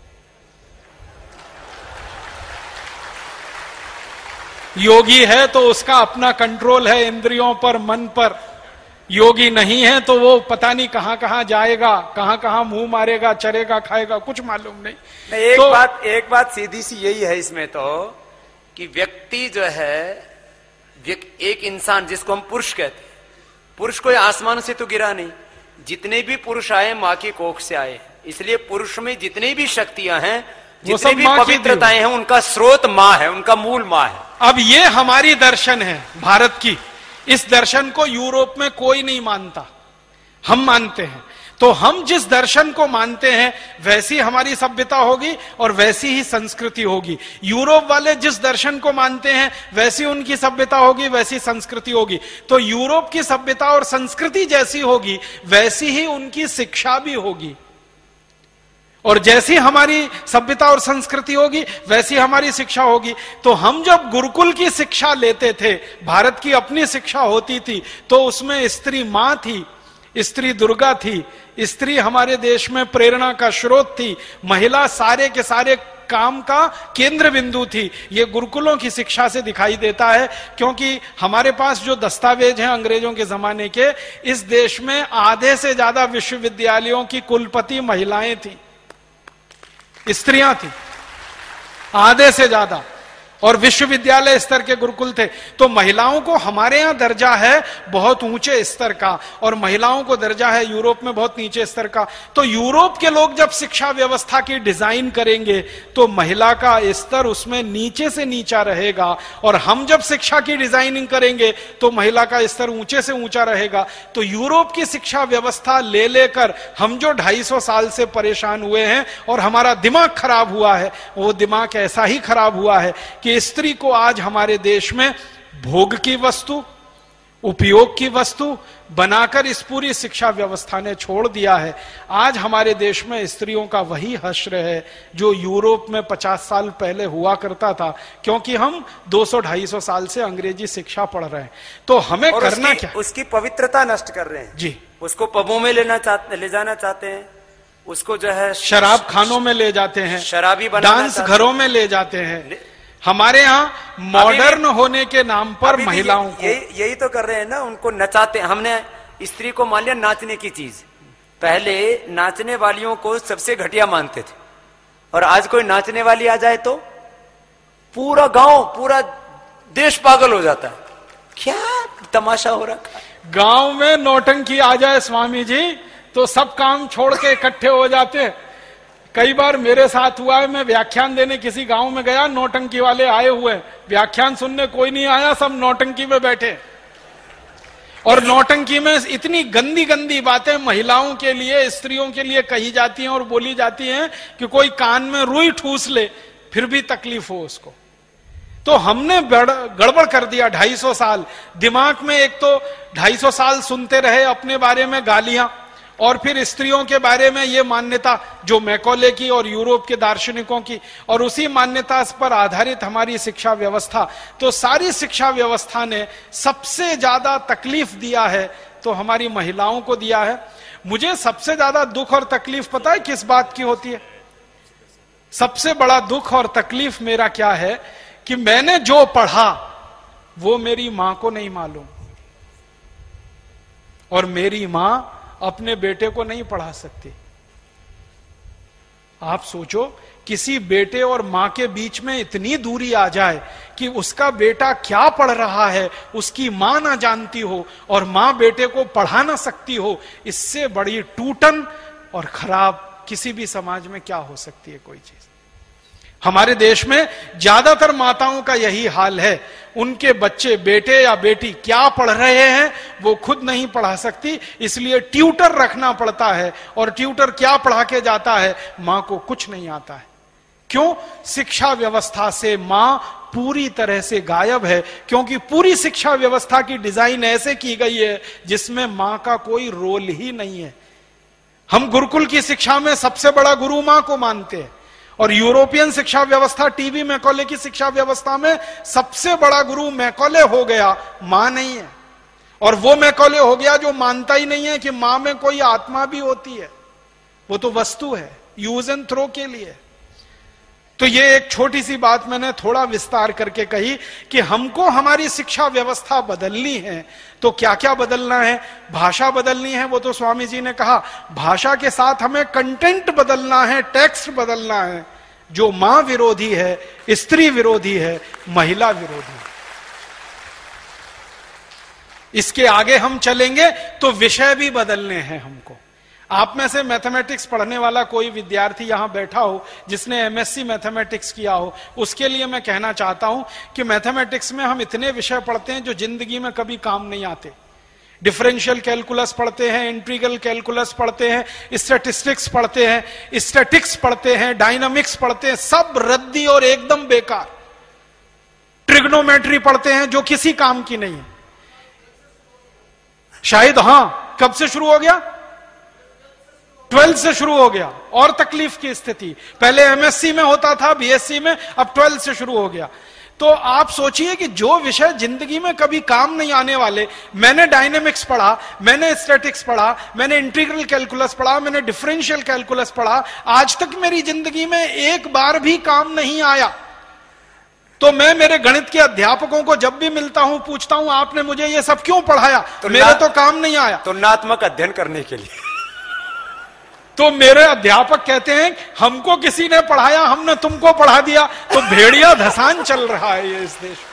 योगी है तो उसका अपना कंट्रोल है इंद्रियों पर, मन पर। योगी नहीं है तो वो पता नहीं कहां कहां जाएगा, कहां कहां मुंह मारेगा, चरेगा, खाएगा, कुछ मालूम नहीं।
एक बात सीधी सी यही है इसमें तो कि व्यक्ति जो है, एक इंसान जिसको हम पुरुष कहते हैं, पुरुष कोई आसमान से तो गिरा नहीं। जितने भी पुरुष आए मां की कोख से आए, इसलिए पुरुष में जितनी भी शक्तियां हैं, जितनी भी पवित्रताएं हैं, उनका स्रोत मां है, उनका मूल मां है।
अब ये हमारी दर्शन है भारत की। इस दर्शन को यूरोप में कोई नहीं मानता, हम मानते हैं। तो हम जिस दर्शन को मानते हैं वैसी हमारी सभ्यता होगी और वैसी ही संस्कृति होगी। यूरोप वाले जिस दर्शन को मानते हैं वैसी उनकी सभ्यता होगी, वैसी संस्कृति होगी। तो यूरोप की सभ्यता और संस्कृति जैसी होगी वैसी ही उनकी शिक्षा भी होगी, और जैसी हमारी सभ्यता और संस्कृति होगी वैसी हमारी शिक्षा होगी। तो हम जब गुरुकुल की शिक्षा लेते थे, भारत की अपनी शिक्षा होती थी, तो उसमें स्त्री मां थी, स्त्री दुर्गा थी, स्त्री हमारे देश में प्रेरणा का स्रोत थी, महिला सारे के सारे काम का केंद्र बिंदु थी। ये गुरुकुलों की शिक्षा से दिखाई देता है, क्योंकि हमारे पास जो दस्तावेज हैं अंग्रेजों के जमाने के, इस देश में आधे से ज्यादा विश्वविद्यालयों की कुलपति महिलाएं थी, स्त्रियां थी, आधे से ज्यादा, और विश्वविद्यालय स्तर के गुरुकुल थे। तो महिलाओं को हमारे यहां दर्जा है बहुत ऊंचे स्तर का, और महिलाओं को दर्जा है यूरोप में बहुत नीचे स्तर का। तो यूरोप के लोग जब शिक्षा व्यवस्था की डिजाइन करेंगे तो महिला का स्तर उसमें नीचे से नीचा रहेगा, और हम जब शिक्षा की डिजाइनिंग करेंगे तो महिला का स्तर ऊंचे से ऊंचा रहेगा। तो यूरोप की शिक्षा व्यवस्था ले लेकर हम जो 250 साल से परेशान हुए हैं और हमारा दिमाग खराब हुआ है, वो दिमाग ऐसा ही खराब हुआ है कि स्त्री को आज हमारे देश में भोग की वस्तु, उपयोग की वस्तु बनाकर इस पूरी शिक्षा व्यवस्था ने छोड़ दिया है। आज हमारे देश में स्त्रियों का वही हश्र है जो यूरोप में 50 साल पहले हुआ करता था, क्योंकि हम 200-250 साल से अंग्रेजी शिक्षा पढ़ रहे हैं। तो हमें करना क्या?
उसकी पवित्रता नष्ट कर रहे हैं
जी।
उसको पबों में ले जाना चाहते हैं, उसको जो है
शराब खानों में ले जाते हैं,
शराबी
डांस घरों में ले जाते हैं। हमारे यहाँ मॉडर्न होने के नाम पर महिलाओं को
यही तो कर रहे हैं ना, उनको नचाते। हमने स्त्री को मान लिया नाचने की चीज। पहले नाचने वालियों को सबसे घटिया मानते थे, और आज कोई नाचने वाली आ जाए तो पूरा गांव, पूरा देश पागल हो जाता है। क्या तमाशा हो रहा है।
गांव में नौटंकी आ जाए स्वामी जी तो सब काम छोड़ के इकट्ठे हो जाते हैं। कई बार मेरे साथ हुआ है, मैं व्याख्यान देने किसी गांव में गया, नौटंकी वाले आए हुए, व्याख्यान सुनने कोई नहीं आया, सब नौटंकी में बैठे। और नौटंकी में इतनी गंदी गंदी बातें महिलाओं के लिए, स्त्रियों के लिए कही जाती हैं और बोली जाती हैं कि कोई कान में रुई ठूस ले फिर भी तकलीफ हो उसको। तो हमने गड़बड़ कर दिया 250 साल। दिमाग में एक तो 250 साल सुनते रहे अपने बारे में गालियां, और फिर स्त्रियों के बारे में ये मान्यता जो मैकॉले की और यूरोप के दार्शनिकों की, और उसी मान्यता पर आधारित हमारी शिक्षा व्यवस्था। तो सारी शिक्षा व्यवस्था ने सबसे ज्यादा तकलीफ दिया है तो हमारी महिलाओं को दिया है। मुझे सबसे ज्यादा दुख और तकलीफ पता है किस बात की होती है? सबसे बड़ा दुख और तकलीफ मेरा क्या है कि मैंने जो पढ़ा वो मेरी मां को नहीं मालूम, और मेरी मां अपने बेटे को नहीं पढ़ा सकती। आप सोचो, किसी बेटे और मां के बीच में इतनी दूरी आ जाए कि उसका बेटा क्या पढ़ रहा है उसकी मां ना जानती हो और मां बेटे को पढ़ा ना सकती हो, इससे बड़ी टूटन और खराब किसी भी समाज में क्या हो सकती है कोई चीज। हमारे देश में ज्यादातर माताओं का यही हाल है, उनके बच्चे बेटे या बेटी क्या पढ़ रहे हैं वो खुद नहीं पढ़ा सकती, इसलिए ट्यूटर रखना पड़ता है, और ट्यूटर क्या पढ़ा के जाता है, मां को कुछ नहीं आता है। क्यों? शिक्षा व्यवस्था से मां पूरी तरह से गायब है, क्योंकि पूरी शिक्षा व्यवस्था की डिजाइन ऐसे की गई है जिसमें मां का कोई रोल ही नहीं है। हम गुरुकुल की शिक्षा में सबसे बड़ा गुरु मां को मानते हैं, और यूरोपियन शिक्षा व्यवस्था, टीवी मैकॉले की शिक्षा व्यवस्था में सबसे बड़ा गुरु मैकॉले हो गया, मां नहीं है। और वो मैकॉले हो गया जो मानता ही नहीं है कि मां में कोई आत्मा भी होती है, वो तो वस्तु है, यूज एंड थ्रो के लिए। तो ये एक छोटी सी बात मैंने थोड़ा विस्तार करके कही कि हमको हमारी शिक्षा व्यवस्था बदलनी है, तो क्या क्या बदलना है? भाषा बदलनी है, वो तो स्वामी जी ने कहा। भाषा के साथ हमें कंटेंट बदलना है, टेक्स्ट बदलना है, जो मां विरोधी है, स्त्री विरोधी है, महिला विरोधी है। इसके आगे हम चलेंगे तो विषय भी बदलने हैं हमको। आप में से मैथमेटिक्स पढ़ने वाला कोई विद्यार्थी यहां बैठा हो जिसने एमएससी मैथमेटिक्स किया हो, उसके लिए मैं कहना चाहता हूं कि मैथमेटिक्स में हम इतने विषय पढ़ते हैं जो जिंदगी में कभी काम नहीं आते। डिफरेंशियल कैलकुलस पढ़ते हैं, इंटीग्रल कैलकुलस पढ़ते हैं, स्टैटिस्टिक्स पढ़ते हैं, स्टैटिक्स पढ़ते हैं, डायनामिक्स पढ़ते हैं, सब रद्दी और एकदम बेकार। ट्रिग्नोमेट्री पढ़ते हैं जो किसी काम की नहीं है। शायद हां, कब से शुरू हो गया? 12th से शुरू हो गया। और तकलीफ की स्थिति, पहले एमएससी में होता था, बीएससी में, अब 12th से शुरू हो गया। तो आप सोचिए कि जो विषय जिंदगी में कभी काम नहीं आने वाले, मैंने डायनेमिक्स पढ़ा, मैंने स्टैटिक्स पढ़ा, मैंने इंटीग्रल कैलकुलस पढ़ा, मैंने डिफरेंशियल कैलकुलस पढ़ा, आज तक मेरी जिंदगी में एक बार भी काम नहीं आया। तो मैं मेरे गणित के अध्यापकों को जब भी मिलता हूं पूछता हूं आपने मुझे ये सब क्यों पढ़ाया? तो मेरे तो काम नहीं आया।
तुलनात्मक अध्ययन करने के लिए।
तो मेरे अध्यापक कहते हैं हमको किसी ने पढ़ाया, हमने तुमको पढ़ा दिया। तो भेड़िया धसान चल रहा है ये इस देश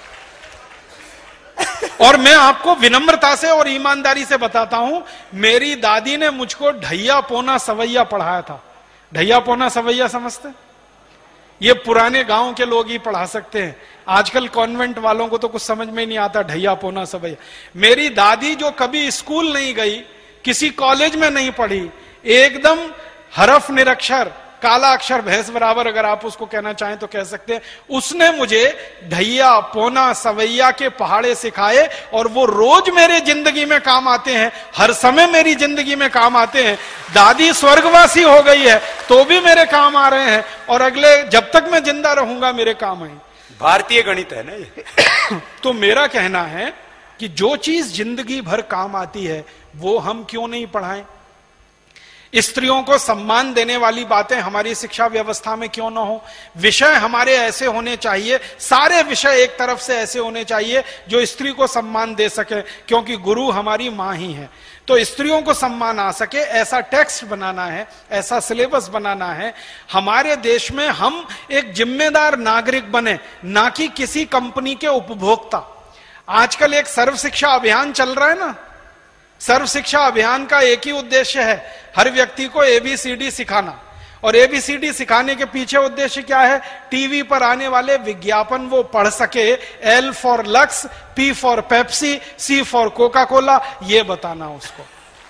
में। और मैं आपको विनम्रता से और ईमानदारी से बताता हूं, मेरी दादी ने मुझको ढैया पोना सवैया पढ़ाया था। ढैया पोना सवैया समझते? ये पुराने गांव के लोग ही पढ़ा सकते हैं, आजकल कॉन्वेंट वालों को तो कुछ समझ में नहीं आता ढैया पोना सवैया। मेरी दादी जो कभी स्कूल नहीं गई, किसी कॉलेज में नहीं पढ़ी, एकदम हरफ निरक्षर, काला अक्षर भैंस बराबर अगर आप उसको कहना चाहें तो कह सकते हैं, उसने मुझे ढैया पोना सवैया के पहाड़े सिखाए, और वो रोज मेरे जिंदगी में काम आते हैं, हर समय मेरी जिंदगी में काम आते हैं। दादी स्वर्गवासी हो गई है तो भी मेरे काम आ रहे हैं, और अगले जब तक मैं जिंदा रहूंगा मेरे काम आए।
भारतीय गणित है ना ये।
तो मेरा कहना है कि जो चीज जिंदगी भर काम आती है वो हम क्यों नहीं पढ़ाएं? स्त्रियों को सम्मान देने वाली बातें हमारी शिक्षा व्यवस्था में क्यों ना हो? विषय हमारे ऐसे होने चाहिए, सारे विषय एक तरफ से ऐसे होने चाहिए जो स्त्री को सम्मान दे सके, क्योंकि गुरु हमारी मां ही है। तो स्त्रियों को सम्मान आ सके ऐसा टेक्स्ट बनाना है, ऐसा सिलेबस बनाना है। हमारे देश में हम एक जिम्मेदार नागरिक बने, ना कि किसी कंपनी के उपभोक्ता। आजकल एक सर्व शिक्षा अभियान चल रहा है ना, सर्व शिक्षा अभियान का एक ही उद्देश्य है, हर व्यक्ति को एबीसीडी सिखाना। और एबीसीडी सिखाने के पीछे उद्देश्य क्या है? टीवी पर आने वाले विज्ञापन वो पढ़ सके, L for Lux, P for Pepsi, C for Coca Cola, ये बताना उसको।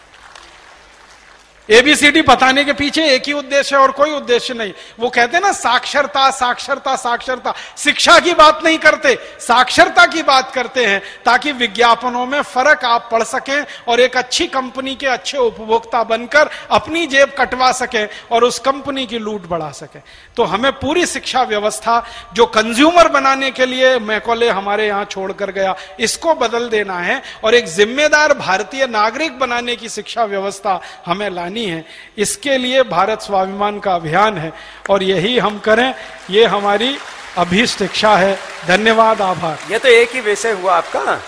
एबीसीडी बताने के पीछे एक ही उद्देश्य है और कोई उद्देश्य नहीं। वो कहते हैं ना साक्षरता साक्षरता साक्षरता, शिक्षा की बात नहीं करते, साक्षरता की बात करते हैं, ताकि विज्ञापनों में फर्क आप पढ़ सकें और एक अच्छी कंपनी के अच्छे उपभोक्ता बनकर अपनी जेब कटवा सकें और उस कंपनी की लूट बढ़ा सकें। तो हमें पूरी शिक्षा व्यवस्था जो कंज्यूमर बनाने के लिए मैकॉले हमारे यहां छोड़कर गया, इसको बदल देना है और एक जिम्मेदार भारतीय नागरिक बनाने की शिक्षा व्यवस्था हमें लानी है। इसके लिए भारत स्वाभिमान का अभियान है और यही हम करें, ये हमारी अभीष्ट इच्छा है। धन्यवाद, आभार।
ये तो एक ही विषय हुआ आपका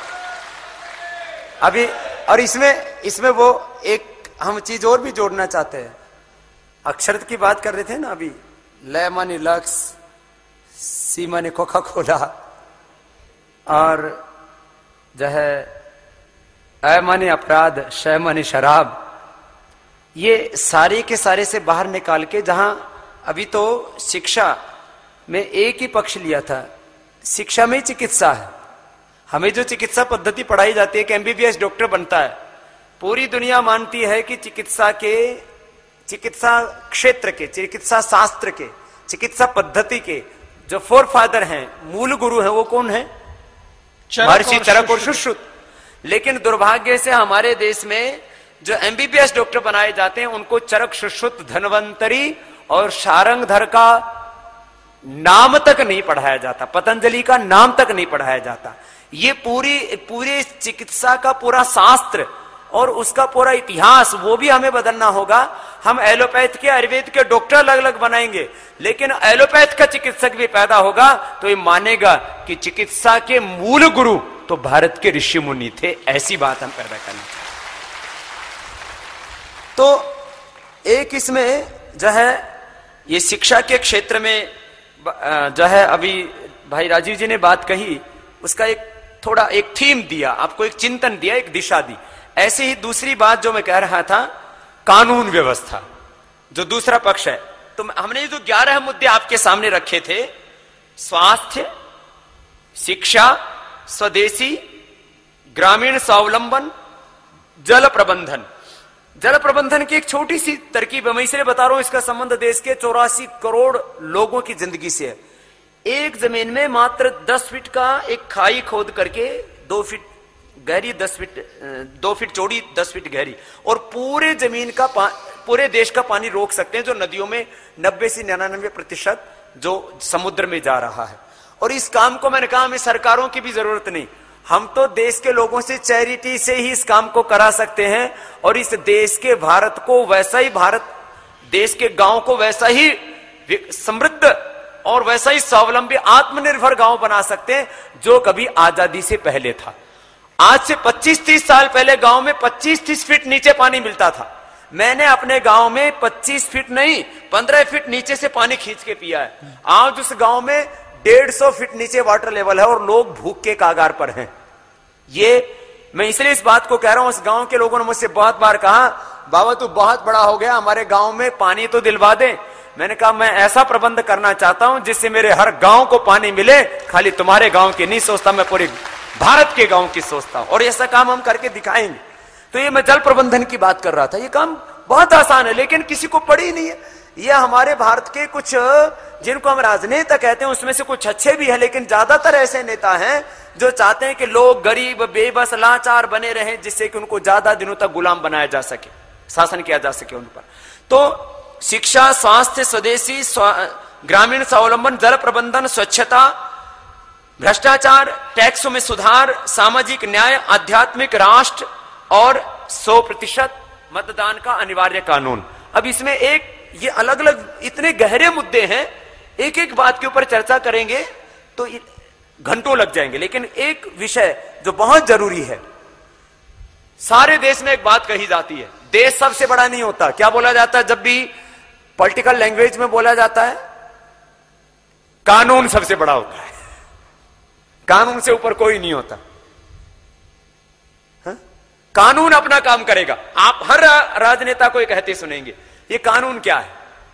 अभी, और इसमें वो एक हम चीज और भी जोड़ना चाहते हैं अक्षर की बात कर रहे थे ना अभी, ल माने लक्स, सी माने कोका कोला, और जो है अ माने अपराध, श माने शराब। ये सारे के सारे से बाहर निकाल के, जहां अभी तो शिक्षा में एक ही पक्ष लिया था, शिक्षा में ही चिकित्सा है। हमें जो चिकित्सा पद्धति पढ़ाई जाती है कि एमबीबीएस डॉक्टर बनता है, पूरी दुनिया मानती है कि चिकित्सा क्षेत्र के, चिकित्सा शास्त्र के, चिकित्सा पद्धति के जो फोर फादर हैं, मूल गुरु हैं, वो कौन है? महर्षि चरक और सुश्रुत। लेकिन दुर्भाग्य से हमारे देश में जो एमबीबीएस डॉक्टर बनाए जाते हैं, उनको चरक, सुश्रुत, धन्वंतरी और शारंगधर का नाम तक नहीं पढ़ाया जाता, पतंजलि का नाम तक नहीं पढ़ाया जाता। ये पूरी चिकित्सा का पूरा शास्त्र और उसका पूरा इतिहास, वो भी हमें बदलना होगा। हम एलोपैथ के, आयुर्वेद के डॉक्टर अलग अलग बनाएंगे, लेकिन एलोपैथ का चिकित्सक भी पैदा होगा तो ये मानेगा कि चिकित्सा के मूल गुरु तो भारत के ऋषि मुनि थे। ऐसी बात हम पैदा करना चाहते। तो एक इसमें जो है ये शिक्षा के क्षेत्र में जो है अभी भाई राजीव जी ने बात कही, उसका एक थीम दिया, आपको एक चिंतन दिया, एक दिशा दी। ऐसे ही दूसरी बात जो मैं कह रहा था, कानून व्यवस्था, जो दूसरा पक्ष है। तो हमने जो 11 मुद्दे आपके सामने रखे थे, स्वास्थ्य, शिक्षा, स्वदेशी, ग्रामीण स्वावलंबन, जल प्रबंधन। जल प्रबंधन की एक छोटी सी तरकीब है, मैं इसलिए बता रहा हूं, इसका संबंध देश के 84 करोड़ लोगों की जिंदगी से है। एक जमीन में मात्र 10 फीट का एक खाई खोद करके 2 फीट गहरी, 2 फीट चौड़ी, 10 फीट गहरी, और पूरे जमीन का पूरे देश का पानी रोक सकते हैं, जो नदियों में 90 से 99% जो समुद्र में जा रहा है। और इस काम को मैंने कहा हमें सरकारों की भी जरूरत नहीं, हम तो देश के लोगों से चैरिटी से ही इस काम को करा सकते हैं। और इस देश के भारत को वैसा ही, भारत देश के गांव को वैसा ही समृद्ध और वैसा ही स्वावलंबी आत्मनिर्भर गांव बना सकते हैं जो कभी आजादी से पहले था। आज से 25-30 साल पहले गांव में 25-30 फीट नीचे पानी मिलता था। मैंने अपने गांव में 25 फीट नहीं 15 फीट नीचे से पानी खींच के पिया है। आज उस गांव में 150 फीट नीचे वाटर लेवल है और लोग भूख के कागार पर हैं। ये मैं इसलिए इस बात को कह रहा हूं, उस गांव के लोगों ने मुझसे बहुत बार कहा, बाबा तू बहुत बड़ा हो गया, हमारे गांव में पानी तो दिलवा दे। मैंने कहा मैं ऐसा प्रबंध करना चाहता हूं जिससे मेरे हर गांव को पानी मिले, खाली तुम्हारे गांव की नहीं सोचता, मैं पूरे भारत के गांव की सोचता हूं, और ऐसा काम हम करके दिखाएंगे। तो ये मैं जल प्रबंधन की बात कर रहा था। ये काम बहुत आसान है, लेकिन किसी को पड़ी नहीं है। ये हमारे भारत के कुछ, जिनको हम राजनेता कहते हैं, उसमें से कुछ अच्छे भी हैं, लेकिन ज्यादातर ऐसे नेता हैं जो चाहते हैं कि लोग गरीब, बेबस, लाचार बने रहें, जिससे कि उनको ज्यादा दिनों तक गुलाम बनाया जा सके, शासन किया जा सके उन पर। तो शिक्षा, स्वास्थ्य, स्वदेशी, ग्रामीण स्वावलंबन, जल प्रबंधन, स्वच्छता, भ्रष्टाचार, टैक्सों में सुधार, सामाजिक न्याय, आध्यात्मिक राष्ट्र और 100% मतदान का अनिवार्य कानून। अब इसमें एक ये अलग अलग इतने गहरे मुद्दे हैं, एक एक बात के ऊपर चर्चा करेंगे तो घंटों लग जाएंगे। लेकिन एक विषय जो बहुत जरूरी है, सारे देश में एक बात कही जाती है, देश सबसे बड़ा नहीं होता। क्या बोला जाता है जब भी पॉलिटिकल लैंग्वेज में बोला जाता है? कानून सबसे बड़ा होता है, कानून से ऊपर कोई नहीं होता। हा? कानून अपना काम करेगा। आप हर राजनेता को ये कहते सुनेंगे, ये कानून क्या है?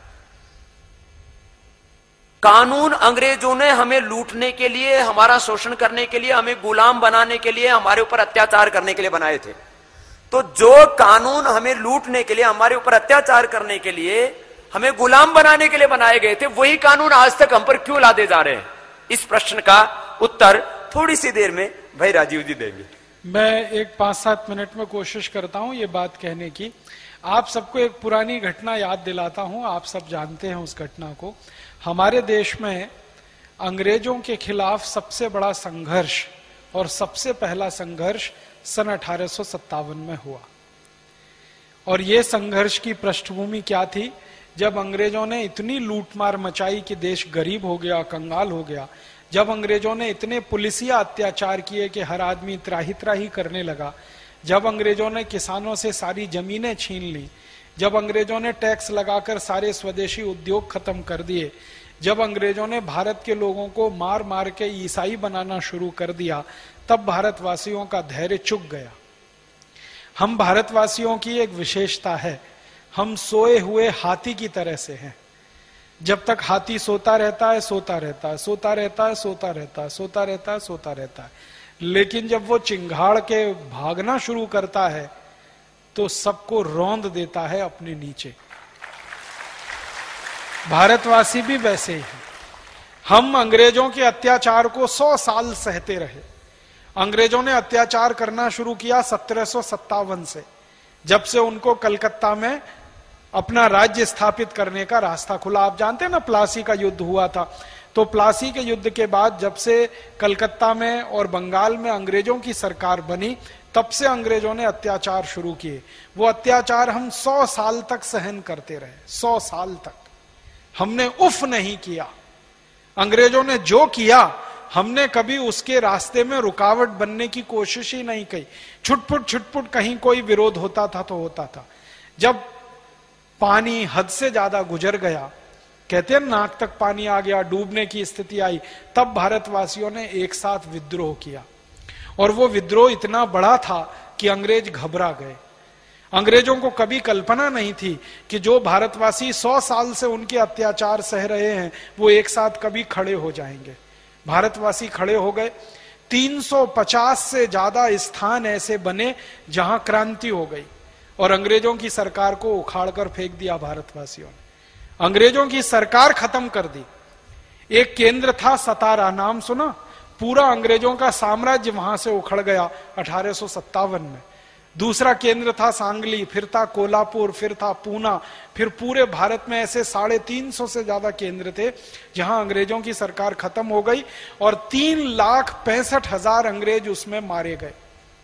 कानून अंग्रेजों ने हमें लूटने के लिए, हमारा शोषण करने के लिए, हमें गुलाम बनाने के लिए, हमारे ऊपर अत्याचार करने के लिए बनाए थे। तो जो कानून हमें लूटने के लिए, हमारे ऊपर अत्याचार करने के लिए, हमें गुलाम बनाने के लिए बनाए गए थे, वही कानून आज तक हम पर क्यों लादे जा रहे हैं? इस प्रश्न का उत्तर थोड़ी सी देर में भाई राजीव जी देंगे।
मैं एक 5-7 मिनट में कोशिश करता हूं ये बात कहने की। आप सबको एक पुरानी घटना याद दिलाता हूं, आप सब जानते हैं उस घटना को। हमारे देश में अंग्रेजों के खिलाफ सबसे बड़ा संघर्ष और सबसे पहला संघर्ष सन 1857 में हुआ। और यह संघर्ष की पृष्ठभूमि क्या थी? जब अंग्रेजों ने इतनी लूटमार मचाई कि देश गरीब हो गया, कंगाल हो गया, जब अंग्रेजों ने इतने पुलिसिया अत्याचार किए कि हर आदमी त्राही त्राही करने लगा, जब अंग्रेजों ने किसानों से सारी जमीनें छीन ली, जब अंग्रेजों ने टैक्स लगाकर सारे स्वदेशी उद्योग खत्म कर दिए, जब अंग्रेजों ने भारत के लोगों को मार मार के ईसाई बनाना शुरू कर दिया, तब भारतवासियों का धैर्य चुक गया। हम भारतवासियों की एक विशेषता है, हम सोए हुए हाथी की तरह से हैं। जब तक हाथी सोता रहता है, सोता रहता है, सोता रहता है, सोता रहता है, सोता रहता है, सोता रहता है, लेकिन जब वो चिंगाड़ के भागना शुरू करता है तो सबको रौंद देता है अपने नीचे। भारतवासी भी वैसे ही हैं। हम अंग्रेजों के अत्याचार को 100 साल सहते रहे। अंग्रेजों ने अत्याचार करना शुरू किया 1757 से, जब से उनको कलकत्ता में अपना राज्य स्थापित करने का रास्ता खुला। आप जानते हैं ना, प्लासी का युद्ध हुआ था, तो प्लासी के युद्ध के बाद जब से कलकत्ता में और बंगाल में अंग्रेजों की सरकार बनी, तब से अंग्रेजों ने अत्याचार शुरू किए। वो अत्याचार हम 100 साल तक सहन करते रहे। 100 साल तक हमने उफ नहीं किया। अंग्रेजों ने जो किया, हमने कभी उसके रास्ते में रुकावट बनने की कोशिश ही नहीं की। छुटपुट छुटपुट कहीं कोई विरोध होता था तो होता था। जब पानी हद से ज्यादा गुजर गया, कहते हैं नाक तक पानी आ गया, डूबने की स्थिति आई, तब भारतवासियों ने एक साथ विद्रोह किया। और वो विद्रोह इतना बड़ा था कि अंग्रेज घबरा गए। अंग्रेजों को कभी कल्पना नहीं थी कि जो भारतवासी 100 साल से उनके अत्याचार सह रहे हैं, वो एक साथ कभी खड़े हो जाएंगे। भारतवासी खड़े हो गए। 350 से ज्यादा स्थान ऐसे बने जहां क्रांति हो गई और अंग्रेजों की सरकार को उखाड़ कर फेंक दिया भारतवासियों ने। अंग्रेजों की सरकार खत्म कर दी। एक केंद्र था सतारा, नाम सुना? पूरा अंग्रेजों का साम्राज्य वहां से उखड़ गया 1857 में। दूसरा केंद्र था सांगली, फिर था कोल्हापुर, फिर था पूना, फिर पूरे भारत में ऐसे 350 से ज्यादा केंद्र थे जहां अंग्रेजों की सरकार खत्म हो गई और 3,65,000 अंग्रेज उसमें मारे गए।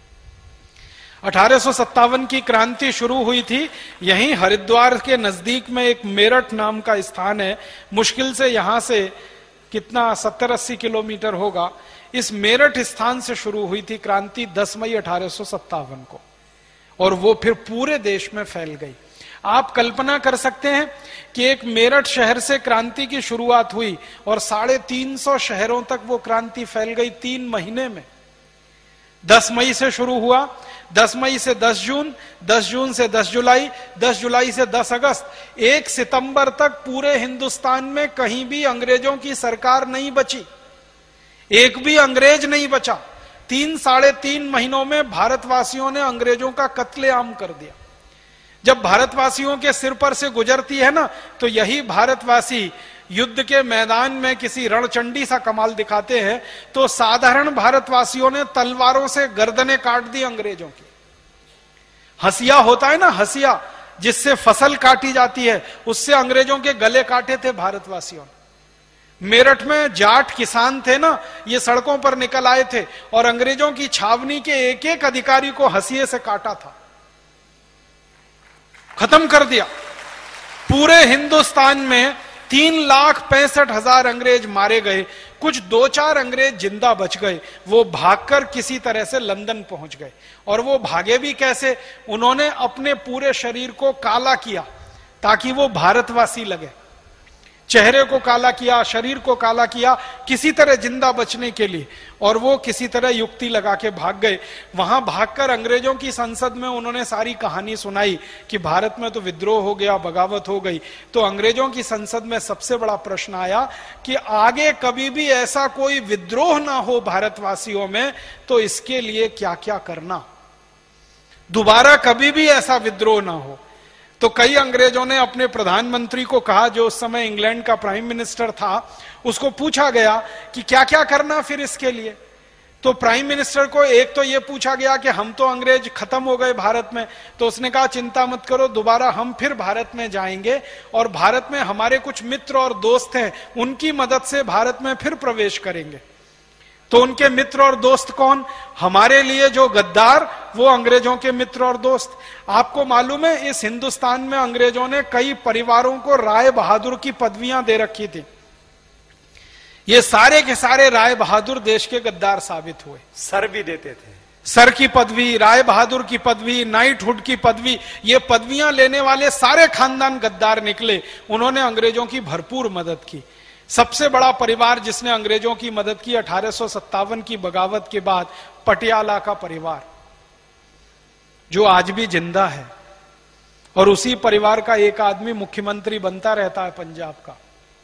1857 की क्रांति शुरू हुई थी। यहीं हरिद्वार के नजदीक में एक मेरठ नाम का स्थान है, मुश्किल से यहां से कितना 70-80 किलोमीटर होगा। इस मेरठ स्थान से शुरू हुई थी क्रांति 10 मई 1857 को, और वो फिर पूरे देश में फैल गई। आप कल्पना कर सकते हैं कि एक मेरठ शहर से क्रांति की शुरुआत हुई और 350 शहरों तक वो क्रांति फैल गई 3 महीने में। 10 मई से शुरू हुआ, 10 मई से 10 जून, 10 जून से 10 जुलाई, 10 जुलाई से 10 अगस्त, 1 सितंबर तक पूरे हिंदुस्तान में कहीं भी अंग्रेजों की सरकार नहीं बची। एक भी अंग्रेज नहीं बचा। 3-3.5 महीनों में भारतवासियों ने अंग्रेजों का कत्लेआम कर दिया। जब भारतवासियों के सिर पर से गुजरती है ना, तो यही भारतवासी युद्ध के मैदान में किसी रणचंडी सा कमाल दिखाते हैं, तो साधारण भारतवासियों ने तलवारों से गर्दनें काट दी अंग्रेजों की। हसिया होता है ना, हसिया जिससे फसल काटी जाती है, उससे अंग्रेजों के गले काटे थे भारतवासियों ने। मेरठ में जाट किसान थे ना, ये सड़कों पर निकल आए थे और अंग्रेजों की छावनी के एक एक अधिकारी को हंसिए से काटा था, खत्म कर दिया। पूरे हिंदुस्तान में 3,65,000 अंग्रेज मारे गए। कुछ 2-4 अंग्रेज जिंदा बच गए, वो भागकर किसी तरह से लंदन पहुंच गए। और वो भागे भी कैसे? उन्होंने अपने पूरे शरीर को काला किया ताकि वो भारतवासी लगे। चेहरे को काला किया, शरीर को काला किया, किसी तरह जिंदा बचने के लिए, और वो किसी तरह युक्ति लगा के भाग गए। वहां भागकर अंग्रेजों की संसद में उन्होंने सारी कहानी सुनाई कि भारत में तो विद्रोह हो गया, बगावत हो गई। तो अंग्रेजों की संसद में सबसे बड़ा प्रश्न आया कि आगे कभी भी ऐसा कोई विद्रोह ना हो भारतवासियों में, तो इसके लिए क्या क्या करना, दोबारा कभी भी ऐसा विद्रोह ना हो। तो कई अंग्रेजों ने अपने प्रधानमंत्री को कहा, जो उस समय इंग्लैंड का प्राइम मिनिस्टर था, उसको पूछा गया कि क्या क्या करना फिर इसके लिए। तो प्राइम मिनिस्टर को एक तो यह पूछा गया कि हम तो अंग्रेज खत्म हो गए भारत में, तो उसने कहा चिंता मत करो, दोबारा हम फिर भारत में जाएंगे और भारत में हमारे कुछ मित्र और दोस्त हैं, उनकी मदद से भारत में फिर प्रवेश करेंगे। तो उनके मित्र और दोस्त कौन? हमारे लिए जो गद्दार, वो अंग्रेजों के मित्र और दोस्त। आपको मालूम है, इस हिंदुस्तान में अंग्रेजों ने कई परिवारों को राय बहादुर की पदवियां दे रखी थी। ये सारे के सारे राय बहादुर देश के गद्दार साबित हुए।
सर भी देते थे।
सर की पदवी, राय बहादुर की पदवी, नाइटहुड की पदवी, ये पदवियां लेने वाले सारे खानदान गद्दार निकले। उन्होंने अंग्रेजों की भरपूर मदद की। सबसे बड़ा परिवार जिसने अंग्रेजों की मदद की 1857 की बगावत के बाद, पटियाला का परिवार, जो आज भी जिंदा है, और उसी परिवार का एक आदमी मुख्यमंत्री बनता रहता है पंजाब का।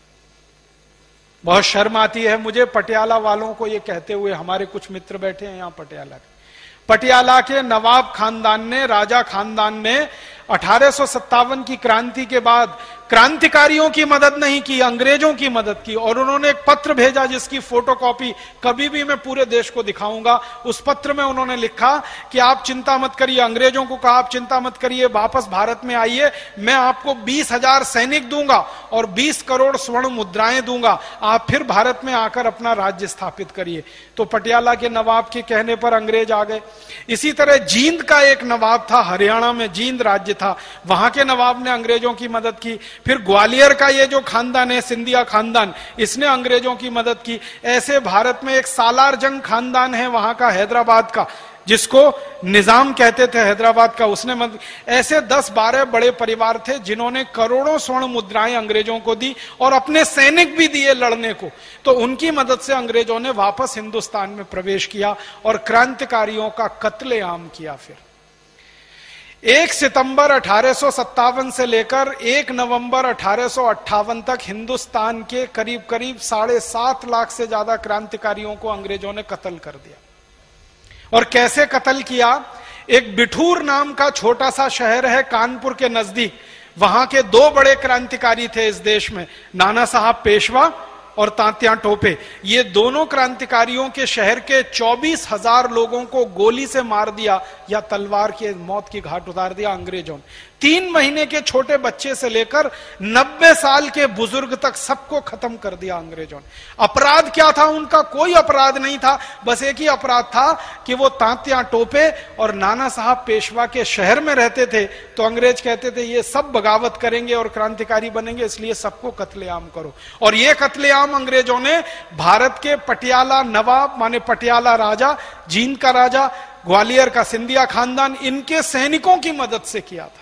बहुत शर्म आती है मुझे पटियाला वालों को ये कहते हुए, हमारे कुछ मित्र बैठे हैं यहां पटियाला के। पटियाला के नवाब खानदान ने, राजा खानदान ने 1857 की क्रांति के बाद क्रांतिकारियों की मदद नहीं की, अंग्रेजों की मदद की। और उन्होंने एक पत्र भेजा जिसकी फोटोकॉपी कभी भी मैं पूरे देश को दिखाऊंगा। उस पत्र में उन्होंने लिखा कि आप चिंता मत करिए, अंग्रेजों को कहा आप चिंता मत करिए, वापस भारत में आइए, मैं आपको 20,000 सैनिक दूंगा और 20 करोड़ स्वर्ण मुद्राएं दूंगा, आप फिर भारत में आकर अपना राज्य स्थापित करिए। तो पटियाला के नवाब के कहने पर अंग्रेज आ गए। इसी तरह जींद का एक नवाब था, हरियाणा में जींद राज्य था, वहां के नवाब ने अंग्रेजों की मदद की। फिर ग्वालियर का ये जो खानदान है, सिंधिया खानदान, इसने अंग्रेजों की मदद की। ऐसे भारत में एक सालार जंग खानदान है वहां का, हैदराबाद का, जिसको निजाम कहते थे हैदराबाद का, उसने मदद। ऐसे 10-12 बड़े परिवार थे जिन्होंने करोड़ों स्वर्ण मुद्राएं अंग्रेजों को दी और अपने सैनिक भी दिए लड़ने को। तो उनकी मदद से अंग्रेजों ने वापस हिंदुस्तान में प्रवेश किया और क्रांतिकारियों का कत्लेआम किया। फिर 1 सितंबर 1857 से लेकर 1 नवंबर 1858 तक हिंदुस्तान के करीब करीब 7.5 लाख से ज्यादा क्रांतिकारियों को अंग्रेजों ने कत्ल कर दिया। और कैसे कत्ल किया? एक बिठूर नाम का छोटा सा शहर है कानपुर के नजदीक, वहां के 2 बड़े क्रांतिकारी थे इस देश में, नाना साहब पेशवा और तात्या टोपे। ये दोनों क्रांतिकारियों के शहर के 24,000 लोगों को गोली से मार दिया या तलवार के मौत की घाट उतार दिया अंग्रेजों ने। 3 महीने के छोटे बच्चे से लेकर 90 साल के बुजुर्ग तक सबको खत्म कर दिया अंग्रेजों ने। अपराध क्या था उनका? कोई अपराध नहीं था, बस एक ही अपराध था कि वो तात्या टोपे और नाना साहब पेशवा के शहर में रहते थे। तो अंग्रेज कहते थे ये सब बगावत करेंगे और क्रांतिकारी बनेंगे, इसलिए सबको कत्लेआम करो। और ये कत्लेआम अंग्रेजों ने भारत के पटियाला नवाब, माने पटियाला राजा, जींद का राजा, ग्वालियर का सिंधिया खानदान, इनके सैनिकों की मदद से किया था।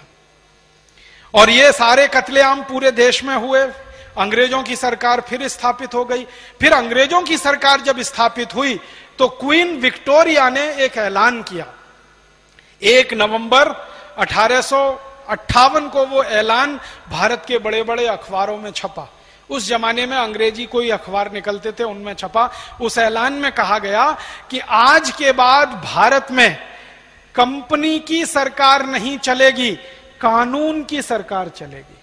और ये सारे कत्लेआम पूरे देश में हुए। अंग्रेजों की सरकार फिर स्थापित हो गई। फिर अंग्रेजों की सरकार जब स्थापित हुई तो क्वीन विक्टोरिया ने एक ऐलान किया। 1 नवंबर 1858 को वो ऐलान भारत के बड़े बड़े अखबारों में छपा। उस जमाने में अंग्रेजी कोई अखबार निकलते थे, उनमें छपा। उस ऐलान में कहा गया कि आज के बाद भारत में कंपनी की सरकार नहीं चलेगी, कानून की सरकार चलेगी।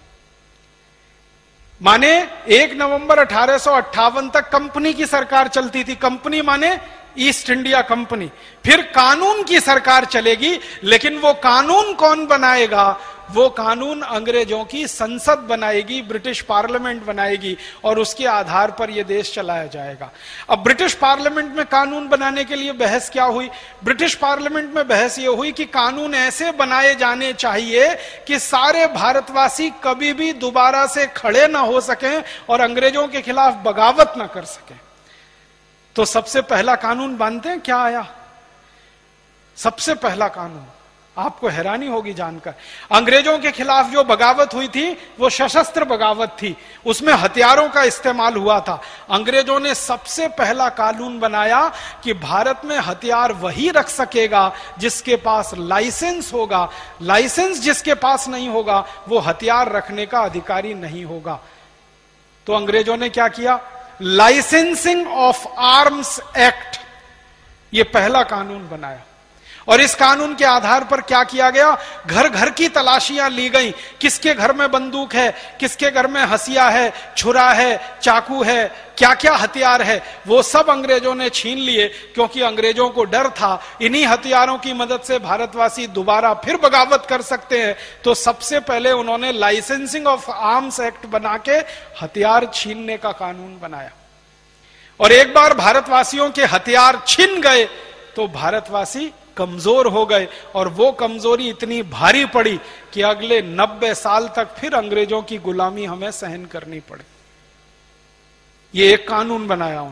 माने 1 नवंबर 1858 तक कंपनी की सरकार चलती थी। कंपनी माने ईस्ट इंडिया कंपनी। फिर कानून की सरकार चलेगी, लेकिन वो कानून कौन बनाएगा? वो कानून अंग्रेजों की संसद बनाएगी, ब्रिटिश पार्लियामेंट बनाएगी, और उसके आधार पर यह देश चलाया जाएगा। अब ब्रिटिश पार्लियामेंट में कानून बनाने के लिए बहस क्या हुई? ब्रिटिश पार्लियामेंट में बहस यह हुई कि कानून ऐसे बनाए जाने चाहिए कि सारे भारतवासी कभी भी दोबारा से खड़े ना हो सकें और अंग्रेजों के खिलाफ बगावत ना कर सकें। तो सबसे पहला कानून जानते हैं क्या आया? सबसे पहला कानून, आपको हैरानी होगी जानकर, अंग्रेजों के खिलाफ जो बगावत हुई थी वो सशस्त्र बगावत थी, उसमें हथियारों का इस्तेमाल हुआ था। अंग्रेजों ने सबसे पहला कानून बनाया कि भारत में हथियार वही रख सकेगा जिसके पास लाइसेंस होगा। लाइसेंस जिसके पास नहीं होगा वो हथियार रखने का अधिकारी नहीं होगा। तो अंग्रेजों ने क्या किया? लाइसेंसिंग ऑफ आर्म्स एक्ट, ये पहला कानून बनाया। और इस कानून के आधार पर क्या किया गया? घर घर की तलाशियां ली गई। किसके घर में बंदूक है, किसके घर में हसिया है, छुरा है, चाकू है, क्या क्या हथियार है, वो सब अंग्रेजों ने छीन लिए, क्योंकि अंग्रेजों को डर था इन्हीं हथियारों की मदद से भारतवासी दोबारा फिर बगावत कर सकते हैं। तो सबसे पहले उन्होंने लाइसेंसिंग ऑफ आर्म्स एक्ट बना के हथियार छीनने का कानून बनाया। और एक बार भारतवासियों के हथियार छिन गए तो भारतवासी कमजोर हो गए, और वो कमजोरी इतनी भारी पड़ी कि अगले 90 साल तक फिर अंग्रेजों की गुलामी हमें सहन करनी पड़ी। ये एक कानून बनाया उन्होंने।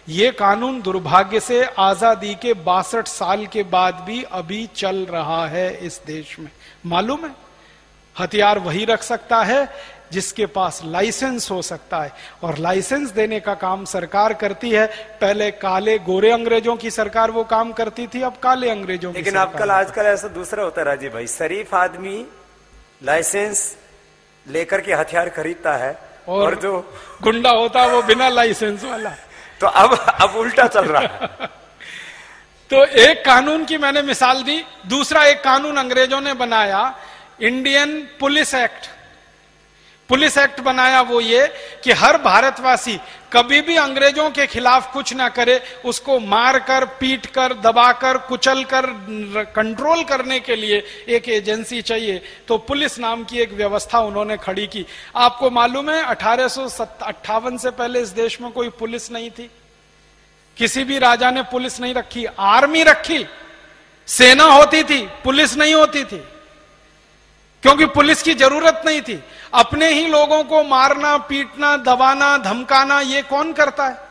ये कानून दुर्भाग्य से आजादी के 62 साल के बाद भी अभी चल रहा है इस देश में। मालूम है, हथियार वही रख सकता है जिसके पास लाइसेंस हो सकता है, और लाइसेंस देने का काम सरकार करती है। पहले काले गोरे अंग्रेजों की सरकार वो काम करती थी, अब काले अंग्रेजों की।
लेकिन आजकल ऐसा दूसरा होता है राजीव भाई, शरीफ आदमी लाइसेंस लेकर के हथियार खरीदता है और जो
गुंडा होता है वो बिना लाइसेंस वाला।
तो अब उल्टा चल रहा है।
तो एक कानून की मैंने मिसाल दी, दूसरा एक कानून अंग्रेजों ने बनाया, Indian police act. Police act बनाया वो ये कि हर भारतवासी कभी भी अंग्रेजों के खिलाफ कुछ ना करे, उसको मारकर, पीटकर, दबाकर, कुचलकर कंट्रोल करने के लिए एक एजेंसी चाहिए। तो पुलिस नाम की एक व्यवस्था उन्होंने खड़ी की। आपको मालूम है 1858 से पहले इस देश में कोई पुलिस नहीं थी, किसी भी राजा ने पुलिस नहीं रखी। आर्मी रखी, सेना होती थी, पुलिस नहीं होती थी, क्योंकि पुलिस की जरूरत नहीं थी। अपने ही लोगों को मारना, पीटना, दबाना, धमकाना ये कौन करता है?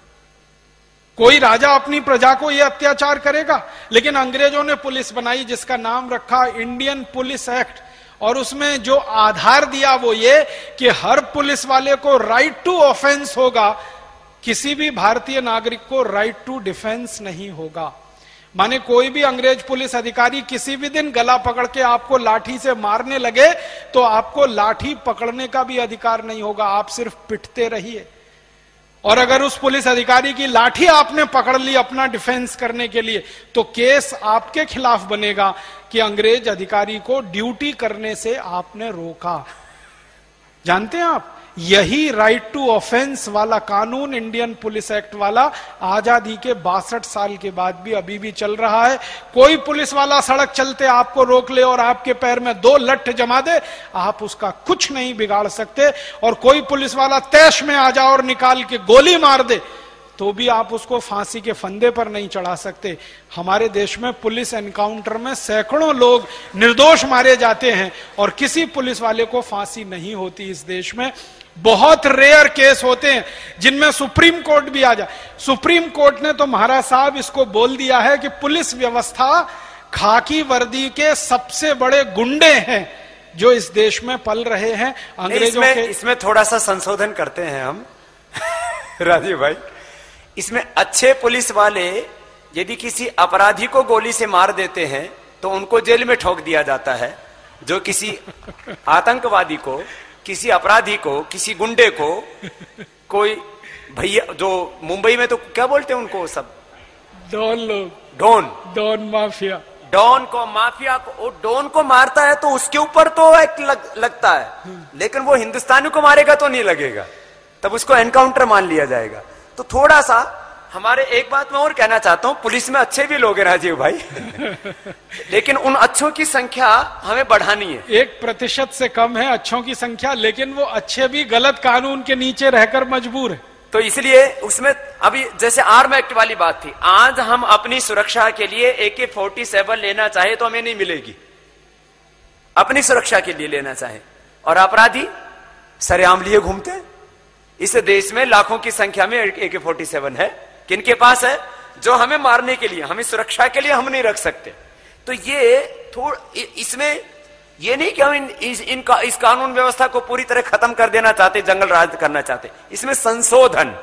कोई राजा अपनी प्रजा को ये अत्याचार करेगा? लेकिन अंग्रेजों ने पुलिस बनाई जिसका नाम रखा इंडियन पुलिस एक्ट, और उसमें जो आधार दिया वो ये कि हर पुलिस वाले को राइट टू ऑफेंस होगा, किसी भी भारतीय नागरिक को राइट टू डिफेंस नहीं होगा। माने कोई भी अंग्रेज पुलिस अधिकारी किसी भी दिन गला पकड़ के आपको लाठी से मारने लगे तो आपको लाठी पकड़ने का भी अधिकार नहीं होगा, आप सिर्फ पिटते रहिए। और अगर उस पुलिस अधिकारी की लाठी आपने पकड़ ली अपना डिफेंस करने के लिए, तो केस आपके खिलाफ बनेगा कि अंग्रेज अधिकारी को ड्यूटी करने से आपने रोका। जानते हैं आप, यही राइट टू ऑफेंस वाला कानून, इंडियन पुलिस एक्ट वाला, आजादी के 62 साल के बाद भी अभी भी चल रहा है। कोई पुलिस वाला सड़क चलते आपको रोक ले और आपके पैर में 2 लठ जमा दे, आप उसका कुछ नहीं बिगाड़ सकते। और कोई पुलिस वाला तैश में आ जाए और निकाल के गोली मार दे तो भी आप उसको फांसी के फंदे पर नहीं चढ़ा सकते। हमारे देश में पुलिस एनकाउंटर में सैकड़ों लोग निर्दोष मारे जाते हैं और किसी पुलिस वाले को फांसी नहीं होती इस देश में। बहुत रेयर केस होते हैं जिनमें सुप्रीम कोर्ट भी आ जाए। सुप्रीम कोर्ट ने तो महाराज साहब इसको बोल दिया है कि पुलिस व्यवस्था खाकी वर्दी के सबसे बड़े गुंडे हैं जो इस देश में पल रहे हैं अंग्रेजों के।
इसमें थोड़ा सा संशोधन करते हैं हम राजीव भाई। इसमें अच्छे पुलिस वाले यदि किसी अपराधी को गोली से मार देते हैं तो उनको जेल में ठोक दिया जाता है। जो किसी आतंकवादी को, किसी अपराधी को, किसी गुंडे को, कोई भैया, जो मुंबई में तो क्या बोलते हैं उनको सब,
डॉन लोग, डॉन माफिया,
डॉन को, माफिया को, वो डॉन को मारता है तो उसके ऊपर तो एक लगता है, लेकिन वो हिंदुस्तानी को मारेगा तो नहीं लगेगा, तब उसको एनकाउंटर मान लिया जाएगा। तो थोड़ा सा हमारे, एक बात मैं और कहना चाहता हूं, पुलिस में अच्छे भी लोग हैं राजीव भाई लेकिन उन अच्छों की संख्या हमें बढ़ानी है।
1% से कम है अच्छों की संख्या, लेकिन वो अच्छे भी गलत कानून के नीचे रहकर मजबूर है।
तो इसलिए उसमें अभी जैसे आर्म एक्ट वाली बात थी, आज हम अपनी सुरक्षा के लिए AK-47 लेना चाहे तो हमें नहीं मिलेगी, अपनी सुरक्षा के लिए लेना चाहे, और अपराधी सरेआम लिए घूमते हैं। इस देश में लाखों की संख्या में AK-47 है, किनके पास है, जो हमें मारने के लिए, हमें सुरक्षा के लिए हम नहीं रख सकते। तो ये इसमें ये नहीं कि हम इस कानून व्यवस्था को पूरी तरह खत्म कर देना चाहते, जंगल राज करना चाहते, इसमें संशोधन।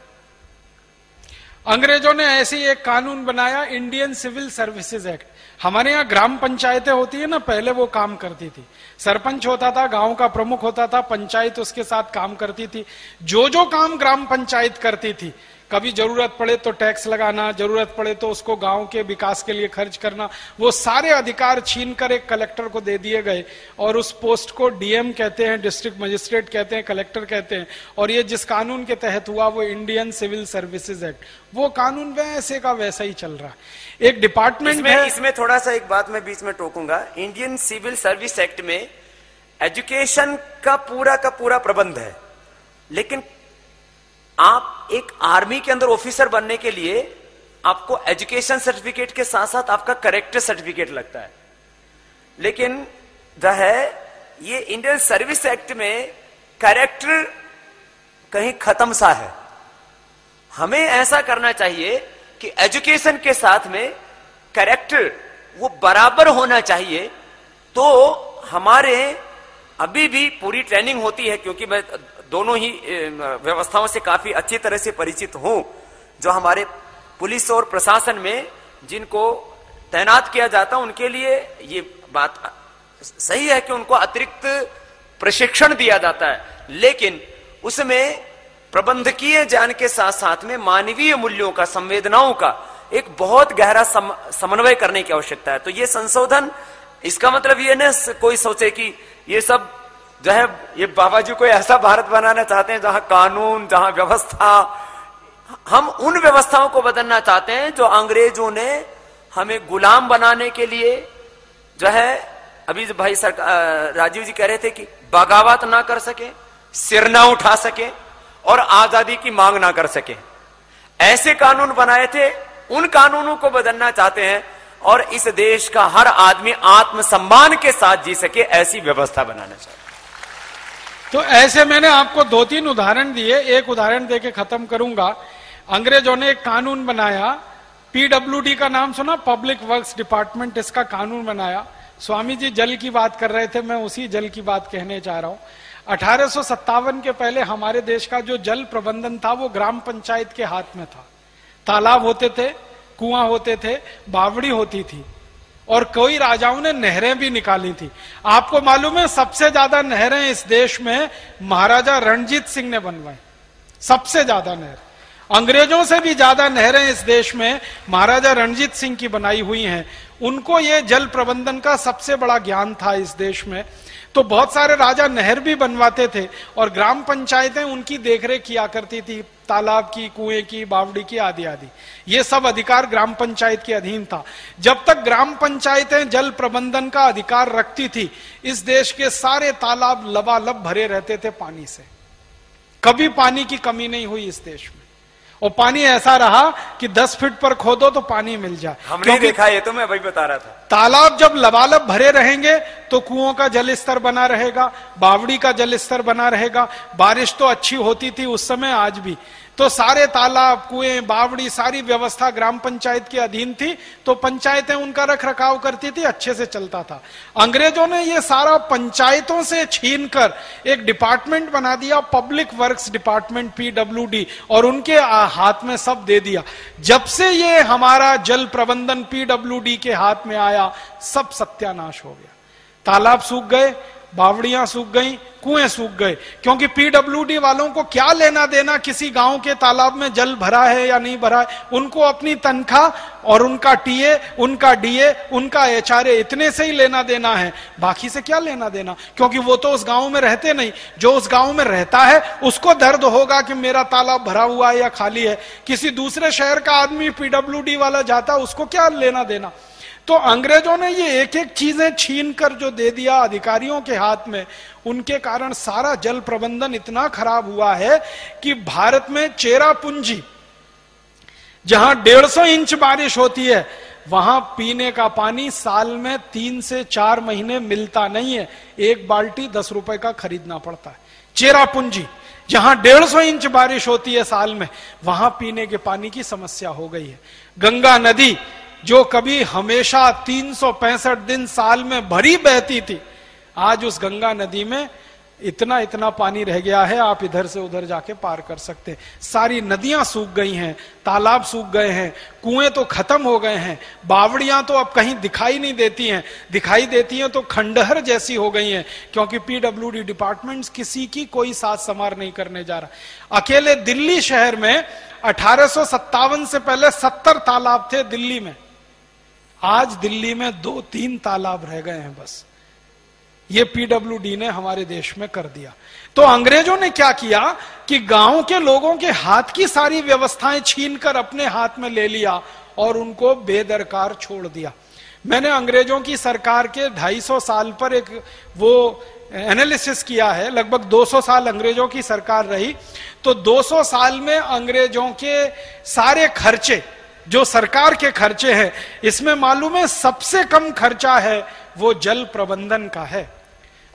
अंग्रेजों ने ऐसी एक कानून बनाया, इंडियन सिविल सर्विसेज एक्ट। हमारे यहाँ ग्राम पंचायतें होती है ना, पहले वो काम करती थी, सरपंच होता था, गांव का प्रमुख होता था, पंचायत उसके साथ काम करती थी। जो काम ग्राम पंचायत करती थी, कभी जरूरत पड़े तो टैक्स लगाना, जरूरत पड़े तो उसको गांव के विकास के लिए खर्च करना, वो सारे अधिकार छीनकर एक कलेक्टर को दे दिए गए। और उस पोस्ट को DM कहते हैं, डिस्ट्रिक्ट मजिस्ट्रेट कहते हैं, कलेक्टर कहते हैं। और ये जिस कानून के तहत हुआ वो इंडियन सिविल सर्विसेज एक्ट, वो कानून वैसे का वैसा ही चल रहा है। एक डिपार्टमेंट है,
इसमें थोड़ा सा एक बात मैं बीच में टोकूंगा। इंडियन सिविल सर्विस एक्ट में एजुकेशन का पूरा प्रबंध है, लेकिन आप एक आर्मी के अंदर ऑफिसर बनने के लिए आपको एजुकेशन सर्टिफिकेट के साथ साथ आपका कैरेक्टर सर्टिफिकेट लगता है। लेकिन जो है ये इंडियन सर्विस एक्ट में कैरेक्टर कहीं खत्म सा है। हमें ऐसा करना चाहिए कि एजुकेशन के साथ में कैरेक्टर वो बराबर होना चाहिए। तो हमारे अभी भी पूरी ट्रेनिंग होती है, क्योंकि मैं दोनों ही व्यवस्थाओं से काफी अच्छी तरह से परिचित हूं। जो हमारे पुलिस और प्रशासन में जिनको तैनात किया जाता है उनके लिए ये बात सही है कि उनको अतिरिक्त प्रशिक्षण दिया जाता है, लेकिन उसमें प्रबंधकीय ज्ञान के साथ साथ में मानवीय मूल्यों का, संवेदनाओं का एक बहुत गहरा समन्वय करने की आवश्यकता है। तो ये संशोधन, इसका मतलब ये न कोई सोचे कि ये सब जो है ये बाबा जी कोई ऐसा भारत बनाना चाहते हैं जहां कानून, जहां व्यवस्था, हम उन व्यवस्थाओं को बदलना चाहते हैं जो अंग्रेजों ने हमें गुलाम बनाने के लिए जो है, अभी जो भाई सरकार राजीव जी कह रहे थे कि बगावत ना कर सके, सिर ना उठा सके और आजादी की मांग ना कर सके, ऐसे कानून बनाए थे। उन कानूनों को बदलना चाहते हैं और इस देश का हर आदमी आत्मसम्मान के साथ जी सके, ऐसी व्यवस्था बनाना चाहते हैं।
तो ऐसे मैंने आपको 2-3 उदाहरण दिए, एक उदाहरण देके खत्म करूंगा। अंग्रेजों ने एक कानून बनाया, पीडब्ल्यूडी का नाम सुना, पब्लिक वर्क्स डिपार्टमेंट, इसका कानून बनाया। स्वामी जी जल की बात कर रहे थे, मैं उसी जल की बात कहने जा रहा हूं। 1857 के पहले हमारे देश का जो जल प्रबंधन था वो ग्राम पंचायत के हाथ में था। तालाब होते थे, कुआं होते थे, बावड़ी होती थी और कई राजाओं ने नहरें भी निकाली थी। आपको मालूम है सबसे ज्यादा नहरें इस देश में महाराजा रणजीत सिंह ने बनवाई, सबसे ज्यादा नहर। अंग्रेजों से भी ज्यादा नहरें इस देश में महाराजा रणजीत सिंह की बनाई हुई हैं। उनको ये जल प्रबंधन का सबसे बड़ा ज्ञान था इस देश में। तो बहुत सारे राजा नहर भी बनवाते थे और ग्राम पंचायतें उनकी देखरेख किया करती थी, तालाब की, कुएं की, बावड़ी की, आदि आदि। ये सब अधिकार ग्राम पंचायत के अधीन था। जब तक ग्राम पंचायतें जल प्रबंधन का अधिकार रखती थी, इस देश के सारे तालाब लबालब भरे रहते थे पानी से। कभी पानी की कमी नहीं हुई इस देश में। और पानी ऐसा रहा कि 10 फीट पर खोदो तो पानी मिल जाए।
हमने देखा, ये तो मैं वही बता रहा था।
तालाब जब लबालब भरे रहेंगे तो कुओं का जल स्तर बना रहेगा, बावड़ी का जल स्तर बना रहेगा। बारिश तो अच्छी होती थी उस समय, आज भी। तो सारे तालाब, कुएं, बावड़ी, सारी व्यवस्था ग्राम पंचायत के अधीन थी। तो पंचायतें उनका रख रखाव करती थी, अच्छे से चलता था। अंग्रेजों ने ये सारा पंचायतों से छीनकर एक डिपार्टमेंट बना दिया, पब्लिक वर्क्स डिपार्टमेंट, पीडब्ल्यूडी, और उनके हाथ में सब दे दिया। जब से ये हमारा जल प्रबंधन पीडब्ल्यूडी के हाथ में आया, सब सत्यानाश हो गया। तालाब सूख गए, बावड़ियां सूख गई, कुएं सूख गए, क्योंकि पीडब्ल्यूडी वालों को क्या लेना देना किसी गांव के तालाब में जल भरा है या नहीं भरा है। उनको अपनी तनख्वाह और उनका टीए, उनका डीए, उनका एचआरए, इतने से ही लेना देना है, बाकी से क्या लेना देना, क्योंकि वो तो उस गांव में रहते नहीं। जो उस गांव में रहता है उसको दर्द होगा कि मेरा तालाब भरा हुआ है या खाली है। किसी दूसरे शहर का आदमी पीडब्ल्यूडी वाला जाता, उसको क्या लेना देना। तो अंग्रेजों ने ये एक एक चीजें छीन कर जो दे दिया अधिकारियों के हाथ में, उनके कारण सारा जल प्रबंधन इतना खराब हुआ है कि भारत में चेरापूंजी, जहां 150 इंच बारिश होती है, वहां पीने का पानी साल में 3 से 4 महीने मिलता नहीं है। एक बाल्टी 10 रुपए का खरीदना पड़ता है। चेरापूंजी, जहां 150 इंच बारिश होती है साल में, वहां पीने के पानी की समस्या हो गई है। गंगा नदी जो कभी हमेशा 365 दिन साल में भरी बहती थी, आज उस गंगा नदी में इतना इतना पानी रह गया है, आप इधर से उधर जाके पार कर सकते हैं। सारी नदियां सूख गई हैं, तालाब सूख गए हैं, कुएं तो खत्म हो गए हैं, बावड़ियां तो अब कहीं दिखाई नहीं देती हैं, दिखाई देती हैं तो खंडहर जैसी हो गई हैं, क्योंकि पीडब्ल्यूडी डिपार्टमेंट्स किसी की कोई साथ समार नहीं करने जा रहा। अकेले दिल्ली शहर में 1857 से पहले 70 तालाब थे दिल्ली में। आज दिल्ली में 2-3 तालाब रह गए हैं बस। ये पीडब्ल्यूडी ने हमारे देश में कर दिया। तो अंग्रेजों ने क्या किया कि गांव के लोगों के हाथ की सारी व्यवस्थाएं छीनकर अपने हाथ में ले लिया और उनको बेदरकार छोड़ दिया। मैंने अंग्रेजों की सरकार के 250 साल पर एक वो एनालिसिस किया है। लगभग 200 साल अंग्रेजों की सरकार रही, तो 200 साल में अंग्रेजों के सारे खर्चे, जो सरकार के खर्चे हैं, इसमें मालूम है सबसे कम खर्चा है वो जल प्रबंधन का है।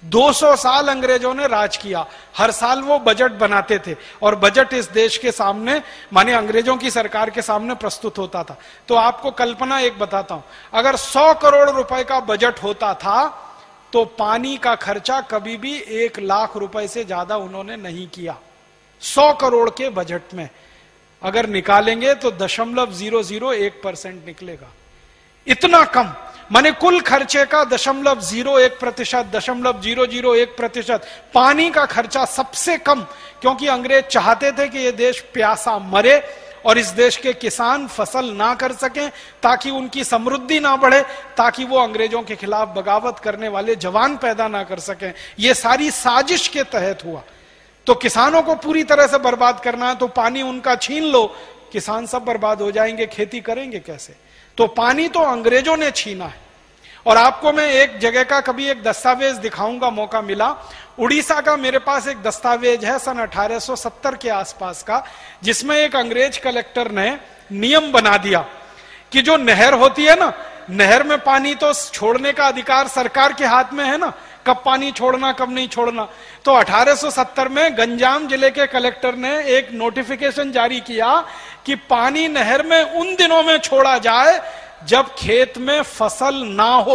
200 साल अंग्रेजों ने राज किया, हर साल वो बजट बनाते थे और बजट इस देश के सामने, माने अंग्रेजों की सरकार के सामने प्रस्तुत होता था। तो आपको कल्पना एक बताता हूं, अगर 100 करोड़ रुपए का बजट होता था तो पानी का खर्चा कभी भी 1 लाख रुपए से ज्यादा उन्होंने नहीं किया। 100 करोड़ के बजट में अगर निकालेंगे तो 0.001% निकलेगा, इतना कम। माने कुल खर्चे का 0.01%, 0.001% पानी का खर्चा सबसे कम, क्योंकि अंग्रेज चाहते थे कि यह देश प्यासा मरे और इस देश के किसान फसल ना कर सकें, ताकि उनकी समृद्धि ना बढ़े, ताकि वो अंग्रेजों के खिलाफ बगावत करने वाले जवान पैदा ना कर सकें। यह सारी साजिश के तहत हुआ। तो किसानों को पूरी तरह से बर्बाद करना है तो पानी उनका छीन लो, किसान सब बर्बाद हो जाएंगे, खेती करेंगे कैसे? तो पानी तो अंग्रेजों ने छीना है। और आपको मैं एक जगह का कभी एक दस्तावेज दिखाऊंगा, मौका मिला, उड़ीसा का मेरे पास एक दस्तावेज है सन 1870 के आसपास का, जिसमें एक अंग्रेज कलेक्टर ने नियम बना दिया कि जो नहर होती है ना, नहर में पानी तो छोड़ने का अधिकार सरकार के हाथ में है ना, कब पानी छोड़ना कब नहीं छोड़ना। तो 1870 में गंजाम जिले के कलेक्टर ने एक नोटिफिकेशन जारी किया कि पानी नहर में उन दिनों में छोड़ा जाए जब खेत में फसल ना हो,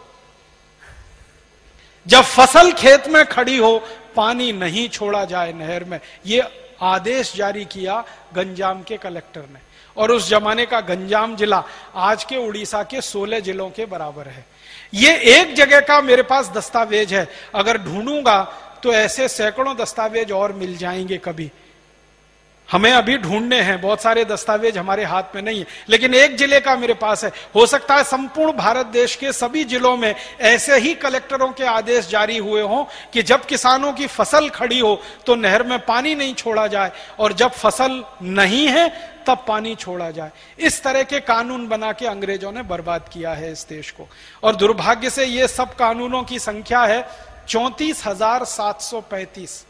जब फसल खेत में खड़ी हो पानी नहीं छोड़ा जाए नहर में। यह आदेश जारी किया गंजाम के कलेक्टर ने। और उस जमाने का गंजाम जिला आज के उड़ीसा के 16 जिलों के बराबर है। ये एक जगह का मेरे पास दस्तावेज है, अगर ढूंढूंगा तो ऐसे सैकड़ों दस्तावेज और मिल जाएंगे कभी। हमें अभी ढूंढने हैं, बहुत सारे दस्तावेज हमारे हाथ में नहीं है, लेकिन एक जिले का मेरे पास है। हो सकता है संपूर्ण भारत देश के सभी जिलों में ऐसे ही कलेक्टरों के आदेश जारी हुए हों कि जब किसानों की फसल खड़ी हो तो नहर में पानी नहीं छोड़ा जाए, और जब फसल नहीं है तब पानी छोड़ा जाए। इस तरह के कानून बना के अंग्रेजों ने बर्बाद किया है इस देश को। और दुर्भाग्य से ये सब कानूनों की संख्या है 34,735।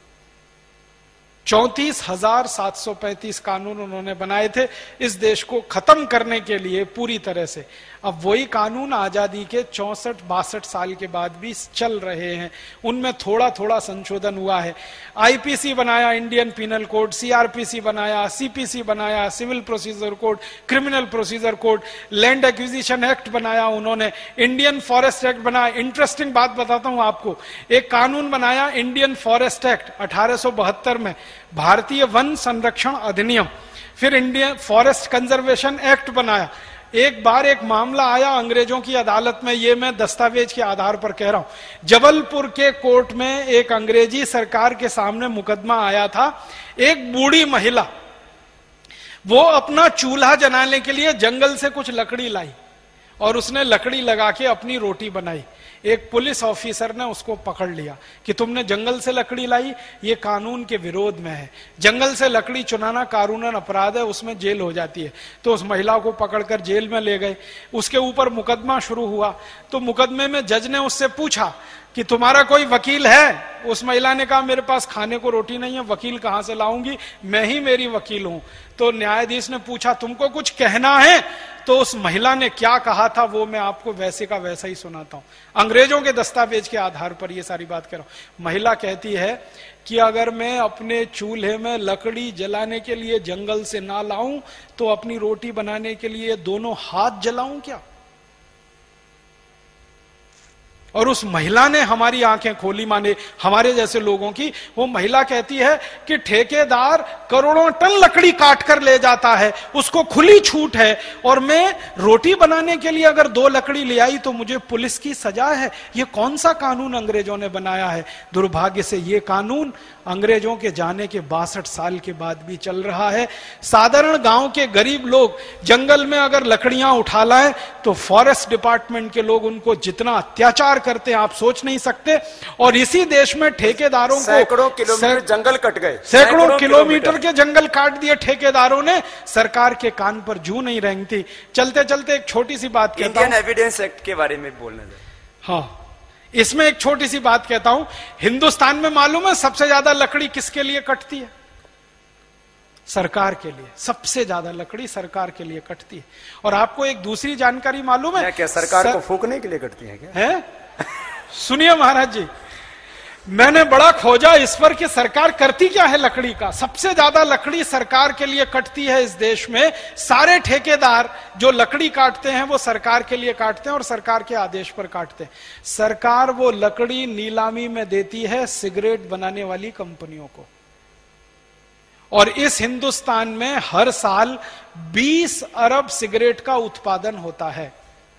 34,735 कानून उन्होंने बनाए थे इस देश को खत्म करने के लिए पूरी तरह से। अब वही कानून आजादी के 64-62 साल के बाद भी चल रहे हैं, उनमें थोड़ा थोड़ा संशोधन हुआ है। आईपीसी बनाया, इंडियन पिनल कोड, सीआरपीसी बनाया, सीपीसी बनाया, civil procedure code, criminal procedure code, land acquisition act बनाया उन्होंने, इंडियन फॉरेस्ट एक्ट बनाया। इंटरेस्टिंग बात बताता हूं आपको, एक कानून बनाया इंडियन फॉरेस्ट एक्ट 1872 में, भारतीय वन संरक्षण अधिनियम। फिर इंडियन फॉरेस्ट कंजर्वेशन एक्ट बनाया। एक बार एक मामला आया अंग्रेजों की अदालत में, ये मैं दस्तावेज के आधार पर कह रहा हूं, जबलपुर के कोर्ट में एक अंग्रेजी सरकार के सामने मुकदमा आया था। एक बूढ़ी महिला, वो अपना चूल्हा जलाने के लिए जंगल से कुछ लकड़ी लाई और उसने लकड़ी लगा के अपनी रोटी बनाई। एक पुलिस ऑफिसर ने उसको पकड़ लिया कि तुमने जंगल से लकड़ी लाई, ये कानून के विरोध में है, जंगल से लकड़ी चुनाना कानूनन अपराध है, उसमें जेल हो जाती है। तो उस महिला को पकड़कर जेल में ले गए, उसके ऊपर मुकदमा शुरू हुआ। तो मुकदमे में जज ने उससे पूछा कि तुम्हारा कोई वकील है? उस महिला ने कहा मेरे पास खाने को रोटी नहीं है, वकील कहां से लाऊंगी, मैं ही मेरी वकील हूं। तो न्यायाधीश ने पूछा तुमको कुछ कहना है? तो उस महिला ने क्या कहा था वो मैं आपको वैसे का वैसा ही सुनाता हूं, अंग्रेजों के दस्तावेज के आधार पर ये सारी बात कर रहा हूं। महिला कहती है कि अगर मैं अपने चूल्हे में लकड़ी जलाने के लिए जंगल से ना लाऊं तो अपनी रोटी बनाने के लिए दोनों हाथ जलाऊं क्या? और उस महिला ने हमारी आंखें खोली, माने हमारे जैसे लोगों की। वो महिला कहती है कि ठेकेदार करोड़ों टन लकड़ी काट कर ले जाता है, उसको खुली छूट है, और मैं रोटी बनाने के लिए अगर 2 लकड़ी ले आई तो मुझे पुलिस की सजा है। ये कौन सा कानून अंग्रेजों ने बनाया है? दुर्भाग्य से ये कानून अंग्रेजों के जाने के 62 साल के बाद भी चल रहा है। साधारण गांव के गरीब लोग जंगल में अगर लकड़ियां उठा लाएं तो फॉरेस्ट डिपार्टमेंट के लोग उनको जितना अत्याचार करते हैं आप सोच नहीं सकते। और इसी देश में ठेकेदारों को
सैकड़ों किलोमीटर जंगल कट गए,
सैकड़ों किलोमीटर के जंगल काट दिए ठेकेदारों ने, सरकार के कान पर जू नहीं रेंगती। चलते चलते एक छोटी सी बात कहता हूं,
इंडियन एविडेंस एक्ट के बारे में बोलना है।
हाँ, इसमें एक छोटी सी बात कहता हूं, हिंदुस्तान में मालूम है सबसे ज्यादा लकड़ी किसके लिए कटती है? सरकार के लिए। सबसे ज्यादा लकड़ी सरकार के लिए कटती है। और आपको एक दूसरी जानकारी मालूम है?
क्या सरकार को फूकने के लिए कटती है क्या?
है? सुनिए महाराज जी, मैंने बड़ा खोजा इस पर कि सरकार करती क्या है लकड़ी का। सबसे ज्यादा लकड़ी सरकार के लिए कटती है इस देश में। सारे ठेकेदार जो लकड़ी काटते हैं वो सरकार के लिए काटते हैं और सरकार के आदेश पर काटते हैं। सरकार वो लकड़ी नीलामी में देती है सिगरेट बनाने वाली कंपनियों को। और इस हिंदुस्तान में हर साल 20 अरब सिगरेट का उत्पादन होता है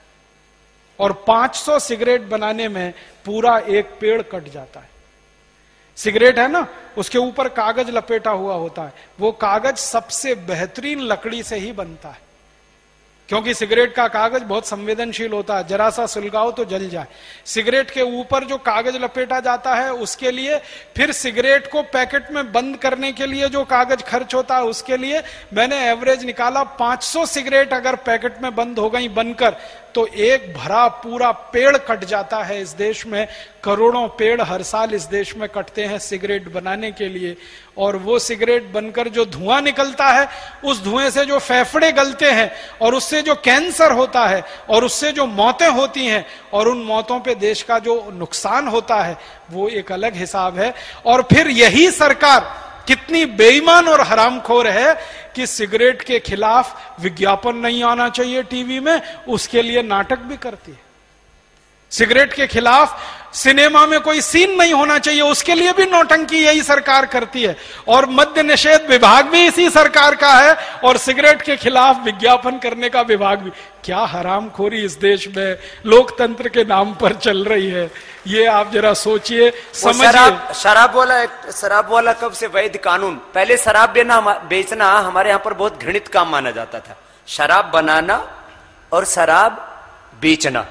और 500 सिगरेट बनाने में पूरा एक पेड़ कट जाता है। सिगरेट है ना, उसके ऊपर कागज लपेटा हुआ होता है, वो कागज सबसे बेहतरीन लकड़ी से ही बनता है, क्योंकि सिगरेट का कागज बहुत संवेदनशील होता है, जरा सा सुलगाओ तो जल जाए। सिगरेट के ऊपर जो कागज लपेटा जाता है उसके लिए, फिर सिगरेट को पैकेट में बंद करने के लिए जो कागज खर्च होता है उसके लिए, मैंने एवरेज निकाला 500 सिगरेट अगर पैकेट में बंद हो गई बनकर तो एक भरा पूरा पेड़ कट जाता है इस देश में। करोड़ों पेड़ हर साल इस देश में कटते हैं सिगरेट बनाने के लिए। और वो सिगरेट बनकर जो धुआं निकलता है, उस धुएं से जो फेफड़े गलते हैं और उससे जो कैंसर होता है और उससे जो मौतें होती हैं और उन मौतों पे देश का जो नुकसान होता है वो एक अलग हिसाब है। और फिर यही सरकार कितनी बेईमान और हरामखोर है कि सिगरेट के खिलाफ विज्ञापन नहीं आना चाहिए टीवी में, उसके लिए नाटक भी करती है। सिगरेट के खिलाफ सिनेमा में कोई सीन नहीं होना चाहिए, उसके लिए भी नौटंकी यही सरकार करती है। और मद्य निषेध विभाग भी इसी सरकार का है और सिगरेट के खिलाफ विज्ञापन करने का विभाग भी। क्या हरामखोरी इस देश में लोकतंत्र के नाम पर चल रही है, ये आप जरा सोचिए, समझिए।
शराब वाला कब से वैध कानून? पहले शराब बेचना हमारे यहां पर बहुत घृणित काम माना जाता था। शराब बनाना और शराब बेचना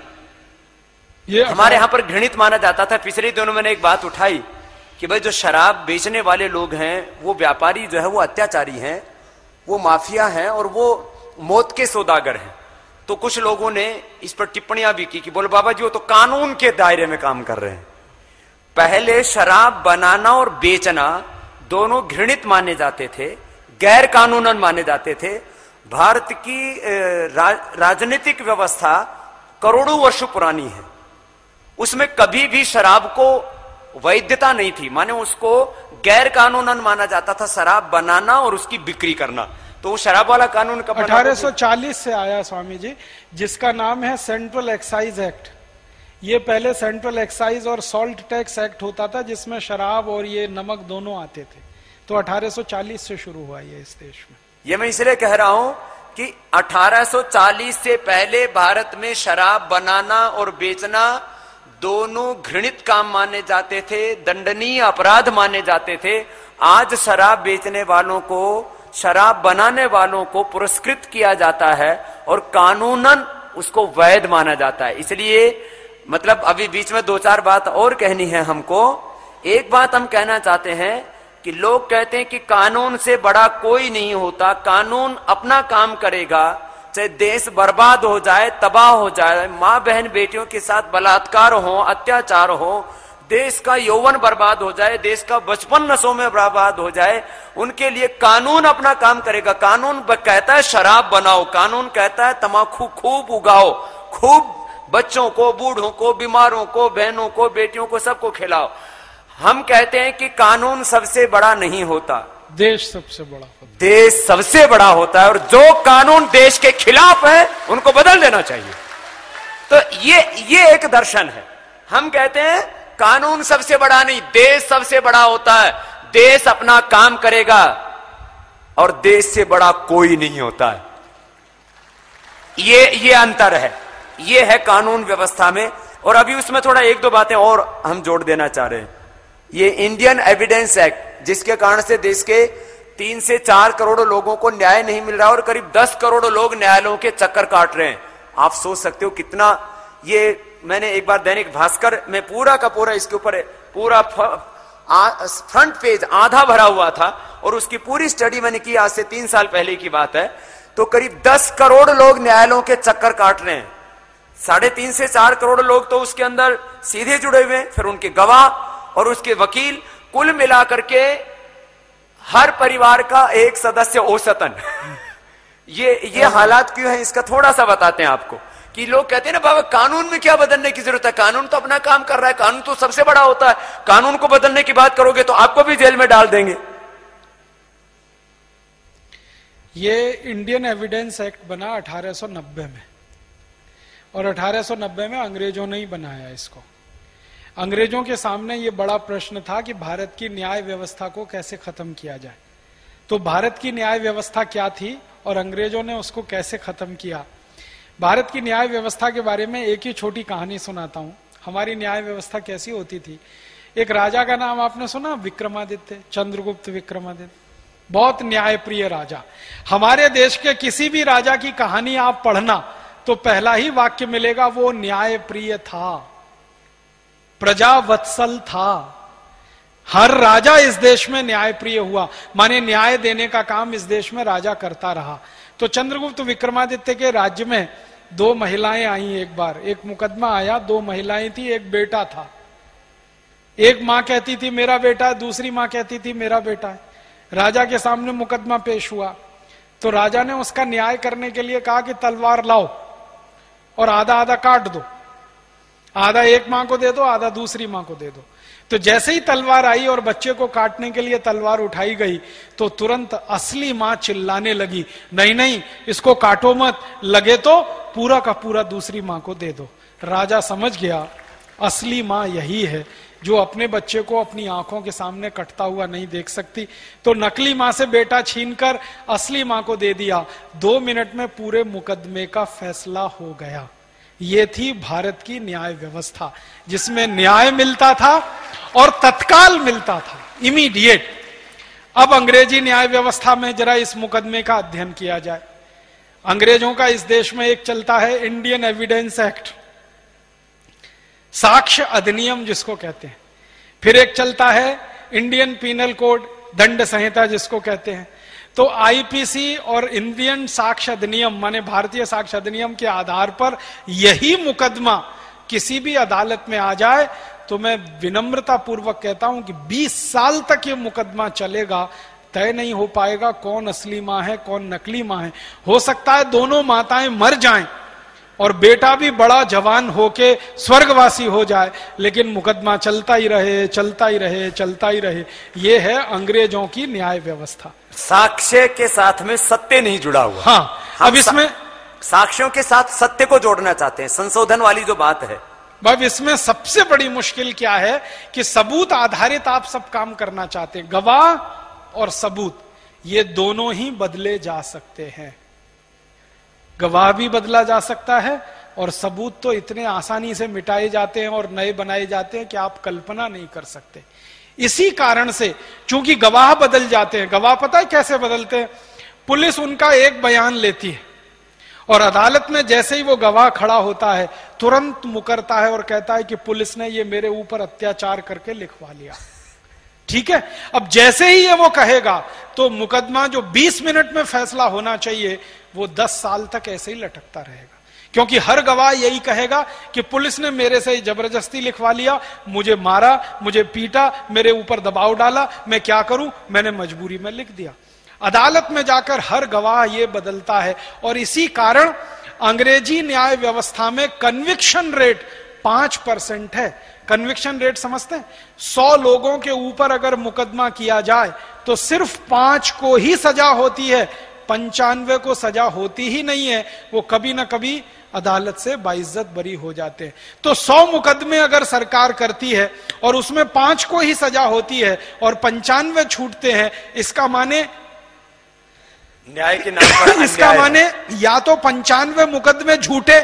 ये हमारे यहां पर घृणित माना जाता था। पिछले दिनों मैंने एक बात उठाई कि भाई जो शराब बेचने वाले लोग हैं वो व्यापारी जो है वो अत्याचारी हैं, वो माफिया हैं और वो मौत के सौदागर हैं। तो कुछ लोगों ने इस पर टिप्पणियां भी की कि बोले बाबा जी वो तो कानून के दायरे में काम कर रहे हैं। पहले शराब बनाना और बेचना दोनों घृणित माने जाते थे, गैर कानूनन माने जाते थे। भारत की राजनीतिक व्यवस्था करोड़ों वर्ष पुरानी है, उसमें कभी भी शराब को वैधता नहीं थी, माने उसको गैर कानूनन माना जाता था शराब बनाना और उसकी बिक्री करना। तो वो शराब वाला कानून कब
1840 से आया स्वामी जी, जिसका नाम है सेंट्रल एक्साइज एक्ट। ये पहले सेंट्रल एक्साइज और सॉल्ट टैक्स एक्ट होता था जिसमें शराब और ये नमक दोनों आते थे। तो 1840 से शुरू हुआ ये इस देश में।
ये मैं इसलिए कह रहा हूं कि 1840 से पहले भारत में शराब बनाना और बेचना दोनों घृणित काम माने जाते थे, दंडनीय अपराध माने जाते थे। आज शराब बेचने वालों को, शराब बनाने वालों को पुरस्कृत किया जाता है और कानूनन उसको वैध माना जाता है। इसलिए मतलब अभी बीच में 2-4 बात और कहनी है हमको। एक बात हम कहना चाहते हैं कि लोग कहते हैं कि कानून से बड़ा कोई नहीं होता, कानून अपना काम करेगा, चाहे देश बर्बाद हो जाए, तबाह हो जाए, मां बहन बेटियों के साथ बलात्कार हो, अत्याचार हो, देश का यौवन बर्बाद हो जाए, देश का बचपन नशों में बर्बाद हो जाए, उनके लिए कानून अपना काम करेगा। कानून कहता है शराब बनाओ, कानून कहता है तंबाकू खूब उगाओ, खूब बच्चों को, बूढ़ों को, बीमारों को, बहनों को, बेटियों को, सबको खिलाओ। हम कहते हैं कि कानून सबसे बड़ा नहीं होता,
देश सबसे बड़ा होता है।
देश सबसे बड़ा होता है और जो कानून देश के खिलाफ है उनको बदल देना चाहिए। तो ये एक दर्शन है। हम कहते हैं कानून सबसे बड़ा नहीं, देश सबसे बड़ा होता है। देश अपना काम करेगा और देश से बड़ा कोई नहीं होता है। ये अंतर है, ये है कानून व्यवस्था में। और अभी उसमें थोड़ा 1-2 बातें और हम जोड़ देना चाह रहे हैं। ये इंडियन एविडेंस एक्ट, जिसके कारण से देश के 3 से 4 करोड़ लोगों को न्याय नहीं मिल रहा और करीब 10 करोड़ लोग न्यायालयों के चक्कर काट रहे हैं। आप सोच सकते हो कितना। ये मैंने एक बार दैनिक भास्कर में पूरा का पूरा इसके ऊपर पूरा फ्रंट पेज आधा भरा हुआ था और उसकी पूरी स्टडी मैंने की, आज से 3 साल पहले की बात है। तो करीब 10 करोड़ लोग न्यायालयों के चक्कर काट रहे हैं। 3.5 से 4 करोड़ लोग तो उसके अंदर सीधे जुड़े हुए हैं, फिर उनके गवाह और उसके वकील, कुल मिलाकर के हर परिवार का एक सदस्य औसतन। ये हालात क्यों है, इसका थोड़ा सा बताते हैं आपको कि लोग कहते हैं ना बाबा कानून में क्या बदलने की जरूरत है, कानून तो अपना काम कर रहा है, कानून तो सबसे बड़ा होता है, कानून को बदलने की बात करोगे तो आपको भी जेल में डाल देंगे।
ये इंडियन एविडेंस एक्ट बना 1890 में, और 1890 में अंग्रेजों ने ही बनाया इसको। अंग्रेजों के सामने ये बड़ा प्रश्न था कि भारत की न्याय व्यवस्था को कैसे खत्म किया जाए। तो भारत की न्याय व्यवस्था क्या थी और अंग्रेजों ने उसको कैसे खत्म किया। भारत की न्याय व्यवस्था के बारे में एक ही छोटी कहानी सुनाता हूं। हमारी न्याय व्यवस्था कैसी होती थी, एक राजा का नाम आपने सुना, विक्रमादित्य, चंद्रगुप्त विक्रमादित्य, बहुत न्यायप्रिय राजा। हमारे देश के किसी भी राजा की कहानी आप पढ़ना तो पहला ही वाक्य मिलेगा, वो न्यायप्रिय था, प्रजावत्सल था। हर राजा इस देश में न्यायप्रिय हुआ, माने न्याय देने का काम इस देश में राजा करता रहा। तो चंद्रगुप्त विक्रमादित्य के राज्य में 2 महिलाएं आई। एक बार एक मुकदमा आया, 2 महिलाएं थी, एक बेटा था। एक मां कहती थी मेरा बेटा है, दूसरी मां कहती थी मेरा बेटा है। राजा के सामने मुकदमा पेश हुआ तो राजा ने उसका न्याय करने के लिए कहा कि तलवार लाओ और आधा आधा काट दो, आधा एक मां को दे दो, आधा दूसरी मां को दे दो। तो जैसे ही तलवार आई और बच्चे को काटने के लिए तलवार उठाई गई तो तुरंत असली मां चिल्लाने लगी, नहीं नहीं इसको काटो मत, लगे तो पूरा का पूरा दूसरी मां को दे दो। राजा समझ गया असली मां यही है जो अपने बच्चे को अपनी आंखों के सामने कटता हुआ नहीं देख सकती। तो नकली मां से बेटा छीनकर असली मां को दे दिया। 2 मिनट में पूरे मुकदमे का फैसला हो गया। ये थी भारत की न्याय व्यवस्था, जिसमें न्याय मिलता था और तत्काल मिलता था, इमीडिएट। अब अंग्रेजी न्याय व्यवस्था में जरा इस मुकदमे का अध्ययन किया जाए। अंग्रेजों का इस देश में एक चलता है इंडियन एविडेंस एक्ट, साक्ष्य अधिनियम जिसको कहते हैं। फिर एक चलता है इंडियन पीनल कोड, दंड संहिता जिसको कहते हैं। तो आईपीसी और इंडियन साक्ष्य अधिनियम माने भारतीय साक्ष्य अधिनियम के आधार पर यही मुकदमा किसी भी अदालत में आ जाए तो मैं विनम्रता पूर्वक कहता हूं कि 20 साल तक ये मुकदमा चलेगा, तय नहीं हो पाएगा कौन असली मां है कौन नकली मां है। हो सकता है दोनों माताएं मर जाएं और बेटा भी बड़ा जवान होके स्वर्गवासी हो जाए, लेकिन मुकदमा चलता ही रहे, चलता ही रहे, चलता ही रहे। ये है अंग्रेजों की न्याय व्यवस्था।
साक्ष्य के साथ में सत्य नहीं जुड़ा हुआ।
हाँ, अब इसमें
साक्ष्यों के साथ सत्य को जोड़ना चाहते हैं, संशोधन वाली जो बात है।
अब इसमें सबसे बड़ी मुश्किल क्या है कि सबूत आधारित आप सब काम करना चाहते हैं। गवाह और सबूत ये दोनों ही बदले जा सकते हैं। गवाह भी बदला जा सकता है और सबूत तो इतने आसानी से मिटाए जाते हैं और नए बनाए जाते हैं कि आप कल्पना नहीं कर सकते। इसी कारण से चूंकि गवाह बदल जाते हैं, गवाह पता है कैसे बदलते हैं, पुलिस उनका एक बयान लेती है और अदालत में जैसे ही वो गवाह खड़ा होता है तुरंत मुकरता है और कहता है कि पुलिस ने ये मेरे ऊपर अत्याचार करके लिखवा लिया। ठीक है, अब जैसे ही ये वो कहेगा तो मुकदमा जो 20 मिनट में फैसला होना चाहिए वो 10 साल तक ऐसे ही लटकता रहेगा, क्योंकि हर गवाह यही कहेगा कि पुलिस ने मेरे से जबरदस्ती लिखवा लिया, मुझे मारा, मुझे पीटा, मेरे ऊपर दबाव डाला, मैं क्या करूं, मैंने मजबूरी में लिख दिया। अदालत में जाकर हर गवाह ये बदलता है और इसी कारण अंग्रेजी न्याय व्यवस्था में कन्विक्शन रेट 5% है। कन्विक्शन रेट समझते हैं? 100 लोगों के ऊपर अगर मुकदमा किया जाए तो सिर्फ 5 को ही सजा होती है, 95 को सजा होती ही नहीं है। वो कभी ना कभी अदालत से बाइज्जत बरी हो जाते हैं। तो 100 मुकदमे अगर सरकार करती है और उसमें 5 को ही सजा होती है और 95 छूटते हैं, इसका माने
न्याय के नाम पर
इसका माने या तो 95 मुकदमे झूठे,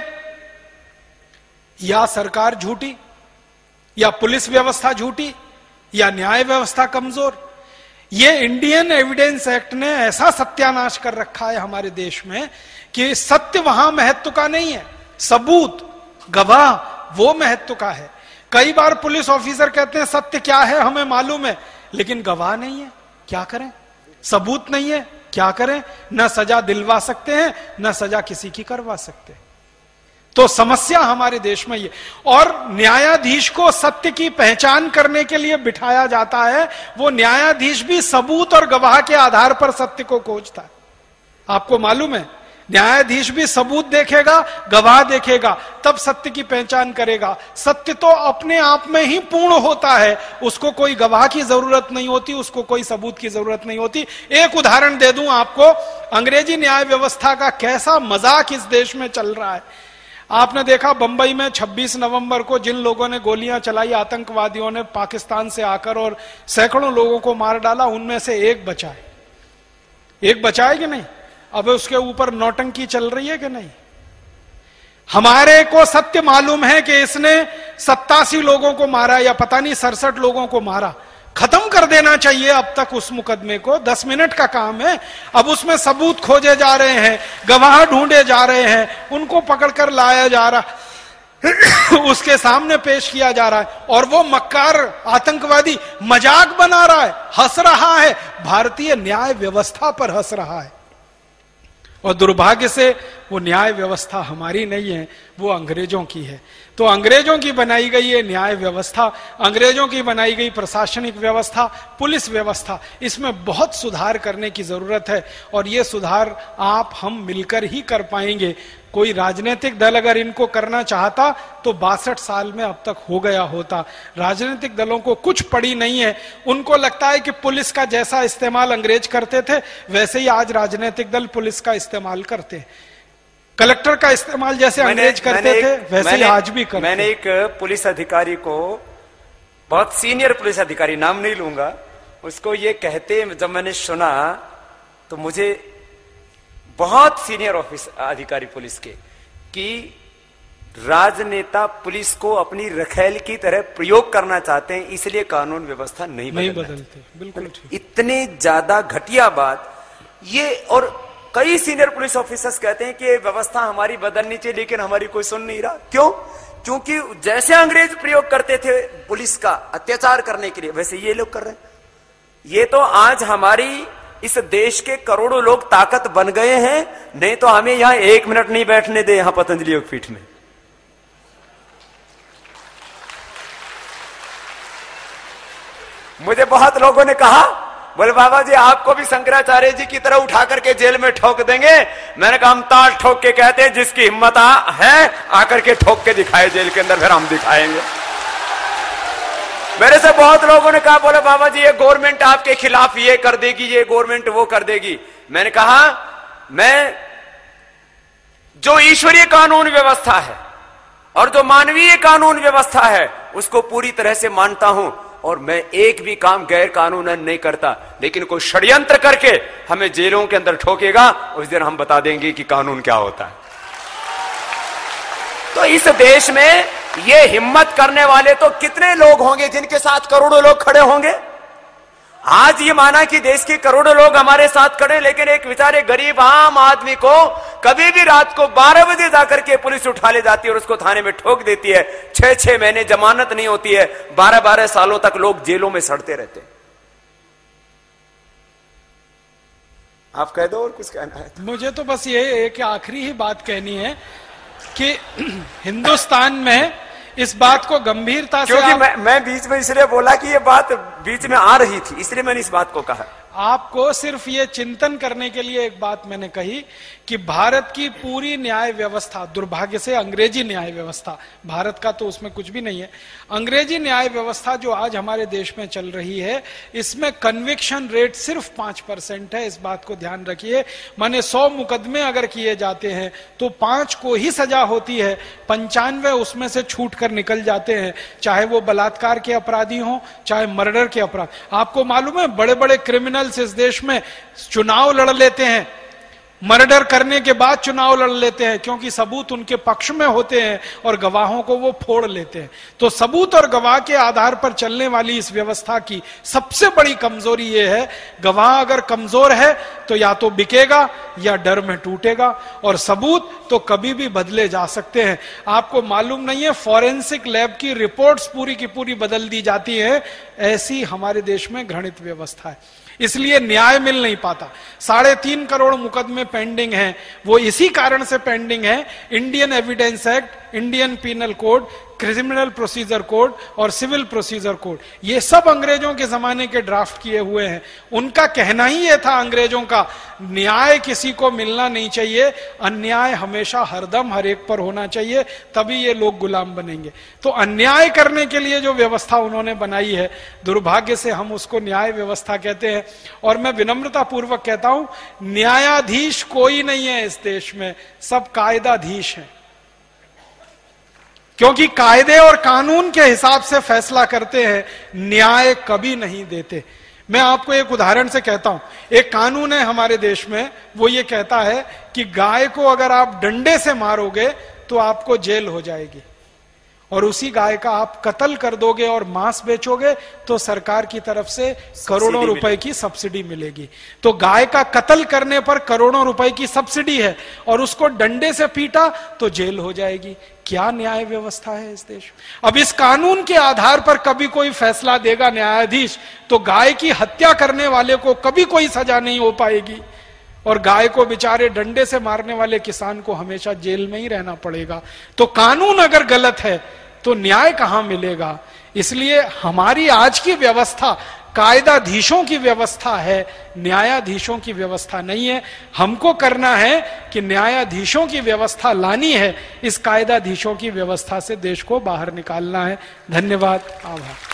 या सरकार झूठी, या पुलिस व्यवस्था झूठी, या न्याय व्यवस्था कमजोर। ये इंडियन एविडेंस एक्ट ने ऐसा सत्यानाश कर रखा है हमारे देश में कि सत्य वहां महत्व का नहीं है, सबूत, गवाह वो महत्व का है। कई बार पुलिस ऑफिसर कहते हैं सत्य क्या है हमें मालूम है, लेकिन गवाह नहीं है, क्या करें, सबूत नहीं है, क्या करें, न सजा दिलवा सकते हैं न सजा किसी की करवा सकते। तो समस्या हमारे देश में ये, और न्यायाधीश को सत्य की पहचान करने के लिए बिठाया जाता है, वो न्यायाधीश भी सबूत और गवाह के आधार पर सत्य को खोजता है। आपको मालूम है न्यायाधीश भी सबूत देखेगा, गवाह देखेगा, तब सत्य की पहचान करेगा। सत्य तो अपने आप में ही पूर्ण होता है, उसको कोई गवाह की जरूरत नहीं होती, उसको कोई सबूत की जरूरत नहीं होती। एक उदाहरण दे दूं आपको, अंग्रेजी न्याय व्यवस्था का कैसा मजाक इस देश में चल रहा है। आपने देखा बंबई में 26 नवंबर को जिन लोगों ने गोलियां चलाई, आतंकवादियों ने पाकिस्तान से आकर, और सैकड़ों लोगों को मार डाला, उनमें से एक बचा है। एक बचा है कि नहीं? अब उसके ऊपर नौटंकी चल रही है कि नहीं? हमारे को सत्य मालूम है कि इसने 87 लोगों को मारा, या पता नहीं 67 लोगों को मारा। खत्म कर देना चाहिए अब तक उस मुकदमे को, 10 मिनट का काम है। अब उसमें सबूत खोजे जा रहे हैं, गवाह ढूंढे जा रहे हैं, उनको पकड़कर लाया जा रहा उसके सामने पेश किया जा रहा है, और वो मक्कार आतंकवादी मजाक बना रहा है, हंस रहा है, भारतीय न्याय व्यवस्था पर हंस रहा है। और दुर्भाग्य से वो न्याय व्यवस्था हमारी नहीं है, वो अंग्रेजों की है। तो अंग्रेजों की बनाई गई ये न्याय व्यवस्था, अंग्रेजों की बनाई गई प्रशासनिक व्यवस्था, पुलिस व्यवस्था, इसमें बहुत सुधार करने की जरूरत है। और ये सुधार आप हम मिलकर ही कर पाएंगे। कोई राजनीतिक दल अगर इनको करना चाहता तो 62 साल में अब तक हो गया होता। राजनीतिक दलों को कुछ पड़ी नहीं है। उनको लगता है कि पुलिस का जैसा इस्तेमाल अंग्रेज करते थे वैसे ही आज राजनीतिक दल पुलिस का इस्तेमाल करते हैं। कलेक्टर का इस्तेमाल जैसे अंग्रेज करते थे वैसे ही आज भी करते।
मैंने एक पुलिस अधिकारी को, बहुत सीनियर पुलिस अधिकारी, नाम नहीं लूंगा, उसको ये कहते जब मैंने सुना तो मुझे, बहुत सीनियर ऑफिस अधिकारी पुलिस के, कि राजनेता पुलिस को अपनी रखैल की तरह प्रयोग करना चाहते हैं, इसलिए कानून व्यवस्था नहीं बदलते। बिल्कुल इतने ज्यादा घटिया बात ये। और कई सीनियर पुलिस ऑफिसर्स कहते हैं कि ये व्यवस्था हमारी बदलनी चाहिए, लेकिन हमारी कोई सुन नहीं रहा। क्यों? क्योंकि जैसे अंग्रेज प्रयोग करते थे पुलिस का अत्याचार करने के लिए, वैसे ये लोग कर रहे हैं। ये तो आज हमारी इस देश के करोड़ों लोग ताकत बन गए हैं, नहीं तो हमें यहां 1 मिनट नहीं बैठने दे यहां पतंजलि योगपीठ में। मुझे बहुत लोगों ने कहा, बोले बाबा जी आपको भी शंकराचार्य जी की तरह उठा करके जेल में ठोक देंगे। मैंने कहा हम ताल ठोक के कहते हैं, जिसकी हिम्मत है आकर के ठोक के दिखाए जेल के अंदर, फिर हम दिखाएंगे। मेरे से बहुत लोगों ने कहा, बोले बाबा जी ये गवर्नमेंट आपके खिलाफ ये कर देगी, ये गवर्नमेंट वो कर देगी। मैंने कहा मैं जो ईश्वरीय कानून व्यवस्था है और जो मानवीय कानून व्यवस्था है उसको पूरी तरह से मानता हूं, और मैं एक भी काम गैर कानूनन नहीं करता। लेकिन कोई षड्यंत्र करके हमें जेलों के अंदर ठोकेगा, उस दिन हम बता देंगे कि कानून क्या होता है। तो इस देश में ये हिम्मत करने वाले तो कितने लोग होंगे जिनके साथ करोड़ों लोग खड़े होंगे। आज ये माना कि देश के करोड़ों लोग हमारे साथ खड़े, लेकिन एक बेचारे गरीब आम आदमी को कभी भी रात को 12 बजे जाकर के पुलिस उठा ले जाती है और उसको थाने में ठोक देती है। 6-6 महीने जमानत नहीं होती है, 12-12 सालों तक लोग जेलों में सड़ते रहते हैं। आप कह दो और कुछ कहना है?
मुझे तो बस ये एक आखिरी ही बात कहनी है कि हिंदुस्तान में इस बात को गंभीरता से,
क्योंकि मैं बीच में इसलिए बोला कि ये बात बीच में आ रही थी, इसलिए मैंने इस बात को कहा।
आपको सिर्फ ये चिंतन करने के लिए एक बात मैंने कही कि भारत की पूरी न्याय व्यवस्था, दुर्भाग्य से अंग्रेजी न्याय व्यवस्था, भारत का तो उसमें कुछ भी नहीं है, अंग्रेजी न्याय व्यवस्था जो आज हमारे देश में चल रही है, इसमें कन्विक्शन रेट सिर्फ 5% है। इस बात को ध्यान रखिए। माने 100 मुकदमे अगर किए जाते हैं तो 5 को ही सजा होती है, 95 उसमें से छूट कर निकल जाते हैं, चाहे वो बलात्कार के अपराधी हों, चाहे मर्डर के अपराध। आपको मालूम है बड़े बड़े क्रिमिनल इस देश में चुनाव लड़ लेते हैं, मर्डर करने के बाद चुनाव लड़ लेते हैं, क्योंकि सबूत उनके पक्ष में होते हैं और गवाहों को वो फोड़ लेते हैं। तो सबूत और गवाह के आधार पर चलने वाली इस व्यवस्था की सबसे बड़ी कमजोरी ये है, गवाह अगर कमजोर है तो या तो बिकेगा या डर में टूटेगा, और सबूत तो कभी भी बदले जा सकते हैं। आपको मालूम नहीं है, फॉरेंसिक लैब की रिपोर्ट्स पूरी की पूरी बदल दी जाती है। ऐसी हमारे देश में घृणित व्यवस्था है, इसलिए न्याय मिल नहीं पाता। 3.5 करोड़ मुकदमे पेंडिंग हैं, वो इसी कारण से पेंडिंग है। Indian evidence act, Indian penal code criminal procedure code और सिविल प्रोसीजर कोड, ये सब अंग्रेजों के जमाने के ड्राफ्ट किए हुए हैं। उनका कहना ही ये था अंग्रेजों का, न्याय किसी को मिलना नहीं चाहिए, अन्याय हमेशा हरदम हर एक पर होना चाहिए, तभी ये लोग गुलाम बनेंगे। तो अन्याय करने के लिए जो व्यवस्था उन्होंने बनाई है, दुर्भाग्य से हम उसको न्याय व्यवस्था कहते हैं। और मैं विनम्रता पूर्वक कहता हूं, न्यायाधीश कोई नहीं है इस देश में, सब कायदाधीश हैं, क्योंकि कायदे और कानून के हिसाब से फैसला करते हैं, न्याय कभी नहीं देते। मैं आपको एक उदाहरण से कहता हूं, एक कानून है हमारे देश में, वो ये कहता है कि गाय को अगर आप डंडे से मारोगे तो आपको जेल हो जाएगी, और उसी गाय का आप कत्ल कर दोगे और मांस बेचोगे तो सरकार की तरफ से करोड़ों रुपए की सब्सिडी मिलेगी। तो गाय का कत्ल करने पर करोड़ों रुपए की सब्सिडी है, और उसको डंडे से पीटा तो जेल हो जाएगी। क्या न्याय व्यवस्था है इस देश में? अब इस कानून के आधार पर कभी कोई फैसला देगा न्यायाधीश, तो गाय की हत्या करने वाले को कभी कोई सजा नहीं हो पाएगी, और गाय को बेचारे डंडे से मारने वाले किसान को हमेशा जेल में ही रहना पड़ेगा। तो कानून अगर गलत है तो न्याय कहां मिलेगा? इसलिए हमारी आज की व्यवस्था कायदाधीशों की व्यवस्था है, न्यायाधीशों की व्यवस्था नहीं है। हमको करना है कि न्यायाधीशों की व्यवस्था लानी है, इस कायदाधीशों की व्यवस्था से देश को बाहर निकालना है। धन्यवाद, आभार।